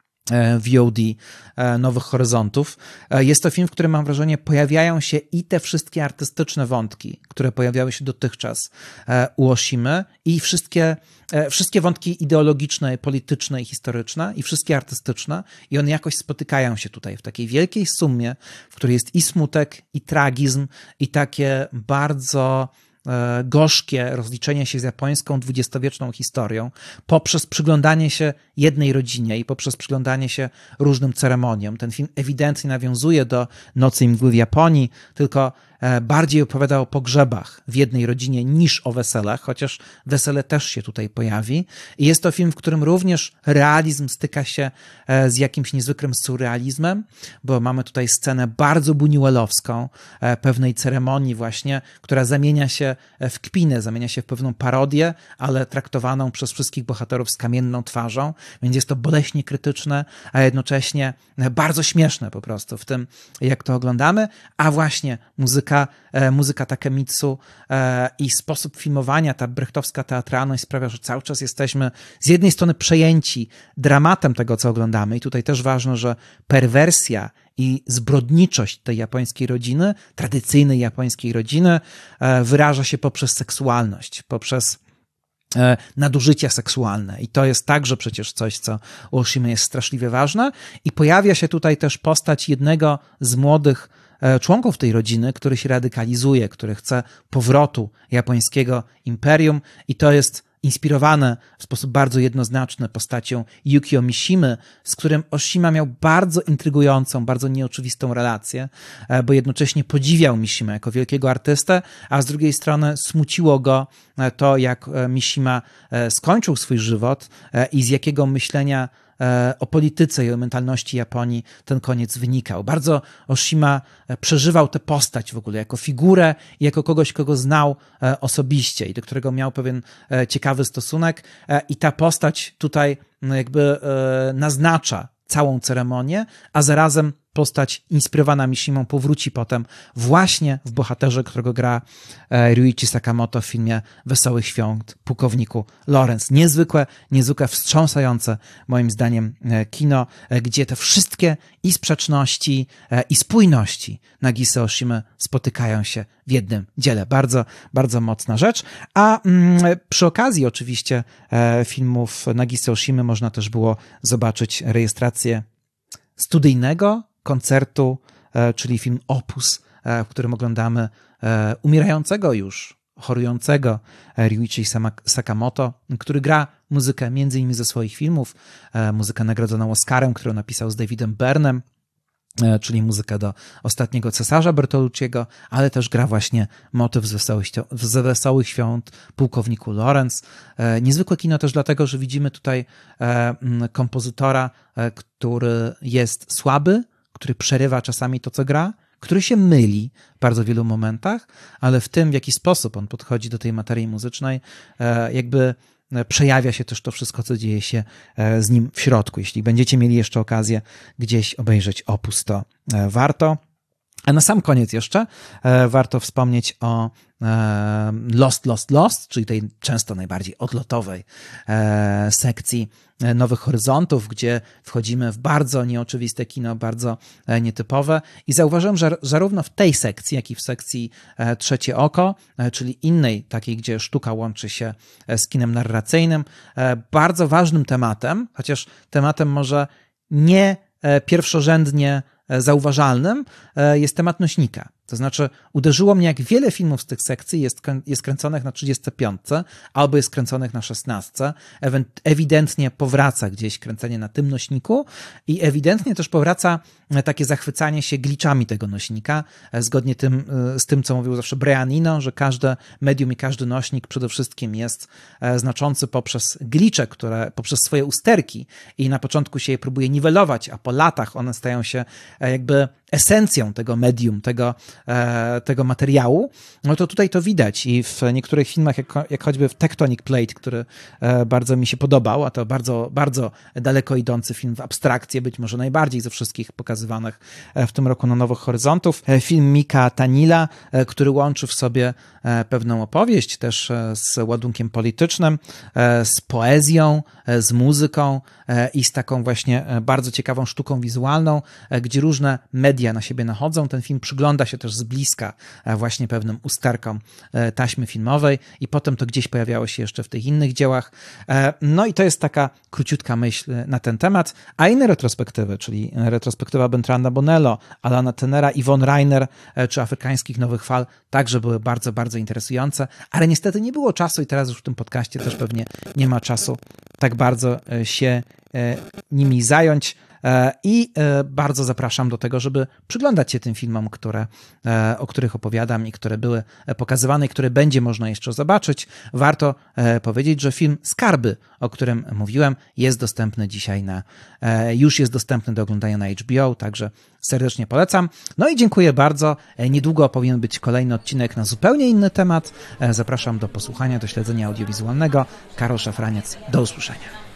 V O D Nowych Horyzontów. Jest to film, w którym mam wrażenie pojawiają się i te wszystkie artystyczne wątki, które pojawiały się dotychczas u Oshimy i wszystkie, wszystkie wątki ideologiczne, polityczne i historyczne i wszystkie artystyczne i one jakoś spotykają się tutaj w takiej wielkiej sumie, w której jest i smutek, i tragizm, i takie bardzo gorzkie rozliczenie się z japońską dwudziestowieczną historią poprzez przyglądanie się jednej rodzinie i poprzez przyglądanie się różnym ceremoniom. Ten film ewidentnie nawiązuje do Nocy i mgły w Japonii, tylko bardziej opowiada o pogrzebach w jednej rodzinie niż o weselach, chociaż wesele też się tutaj pojawi. I jest to film, w którym również realizm styka się z jakimś niezwykłym surrealizmem, bo mamy tutaj scenę bardzo buñuelowską pewnej ceremonii właśnie, która zamienia się w kpinę, zamienia się w pewną parodię, ale traktowaną przez wszystkich bohaterów z kamienną twarzą, więc jest to boleśnie krytyczne, a jednocześnie bardzo śmieszne po prostu w tym, jak to oglądamy, a właśnie muzyka muzyka Takemitsu i sposób filmowania, ta brechtowska teatralność sprawia, że cały czas jesteśmy z jednej strony przejęci dramatem tego, co oglądamy i tutaj też ważne, że perwersja i zbrodniczość tej japońskiej rodziny, tradycyjnej japońskiej rodziny wyraża się poprzez seksualność, poprzez nadużycia seksualne i to jest także przecież coś, co u Oshimy jest straszliwie ważne i pojawia się tutaj też postać jednego z młodych członków tej rodziny, który się radykalizuje, który chce powrotu japońskiego imperium i to jest inspirowane w sposób bardzo jednoznaczny postacią Yukio Mishimy, z którym Oshima miał bardzo intrygującą, bardzo nieoczywistą relację, bo jednocześnie podziwiał Mishimę jako wielkiego artystę, a z drugiej strony smuciło go to, jak Mishima skończył swój żywot i z jakiego myślenia o polityce i o mentalności Japonii ten koniec wynikał. Bardzo Oshima przeżywał tę postać w ogóle jako figurę i jako kogoś, kogo znał osobiście i do którego miał pewien ciekawy stosunek i ta postać tutaj jakby naznacza całą ceremonię, a zarazem postać inspirowana Mishimą powróci potem właśnie w bohaterze, którego gra Ryuichi Sakamoto w filmie Wesołych Świąt Pułkowniku Lawrence. Niezwykłe, niezwykle wstrząsające moim zdaniem kino, gdzie te wszystkie i sprzeczności, i spójności Nagisy Oshimy spotykają się w jednym dziele. Bardzo, bardzo mocna rzecz. A mm, przy okazji oczywiście e, filmów Nagisy Oshimy można też było zobaczyć rejestrację studyjnego koncertu, e, czyli film Opus, e, w którym oglądamy e, umierającego już, chorującego Ryuichi Sakamoto, który gra muzykę między innymi ze swoich filmów, e, muzykę nagrodzoną Oscarem, którą napisał z Davidem Byrnem, czyli muzykę do Ostatniego Cesarza Bertolucciego, ale też gra właśnie motyw z Wesołych, z Wesołych Świąt Pułkowniku Lawrence. Niezwykłe kino też dlatego, że widzimy tutaj kompozytora, który jest słaby, który przerywa czasami to, co gra, który się myli w bardzo wielu momentach, ale w tym, w jaki sposób on podchodzi do tej materii muzycznej, jakby przejawia się też to wszystko, co dzieje się z nim w środku. Jeśli będziecie mieli jeszcze okazję gdzieś obejrzeć Opus, to warto. A na sam koniec jeszcze warto wspomnieć o Lost, Lost, Lost, czyli tej często najbardziej odlotowej sekcji Nowych Horyzontów, gdzie wchodzimy w bardzo nieoczywiste kino, bardzo nietypowe i zauważyłem, że zarówno w tej sekcji, jak i w sekcji Trzecie Oko, czyli innej takiej, gdzie sztuka łączy się z kinem narracyjnym, bardzo ważnym tematem, chociaż tematem może nie pierwszorzędnie zauważalnym, jest temat nośnika. To znaczy uderzyło mnie, jak wiele filmów z tych sekcji jest, jest kręconych na trzydziestce piątce albo jest kręconych na szesnastce. Ewidentnie powraca gdzieś kręcenie na tym nośniku i ewidentnie też powraca takie zachwycanie się glitchami tego nośnika, zgodnie tym, z tym, co mówił zawsze Brian Eno, że każde medium i każdy nośnik przede wszystkim jest znaczący poprzez glitche, które poprzez swoje usterki i na początku się je próbuje niwelować, a po latach one stają się jakby esencją tego medium, tego, tego materiału, no to tutaj to widać i w niektórych filmach, jak, jak choćby w Tectonic Plate, który bardzo mi się podobał, a to bardzo, bardzo daleko idący film w abstrakcję, być może najbardziej ze wszystkich pokazywanych w tym roku na Nowych Horyzontów. Film Mika Tanila, który łączy w sobie pewną opowieść też z ładunkiem politycznym, z poezją, z muzyką i z taką właśnie bardzo ciekawą sztuką wizualną, gdzie różne media na siebie nachodzą. Ten film przygląda się też z bliska właśnie pewnym usterkom taśmy filmowej i potem to gdzieś pojawiało się jeszcze w tych innych dziełach. No i to jest taka króciutka myśl na ten temat. A inne retrospektywy, czyli retrospektywa Bertranda Bonello, Alana Tenera, Yvonne Rainer czy Afrykańskich Nowych Fal także były bardzo, bardzo interesujące, ale niestety nie było czasu i teraz już w tym podcaście też pewnie nie ma czasu tak bardzo się nimi zająć. I bardzo zapraszam do tego, żeby przyglądać się tym filmom, które, o których opowiadam i które były pokazywane i które będzie można jeszcze zobaczyć. Warto powiedzieć, że film Skarby, o którym mówiłem, jest dostępny dzisiaj na, już jest dostępny do oglądania na H B O, także serdecznie polecam. No i dziękuję bardzo. Niedługo powinien być kolejny odcinek na zupełnie inny temat. Zapraszam do posłuchania, do śledzenia audiowizualnego. Karol Szafraniec, do usłyszenia.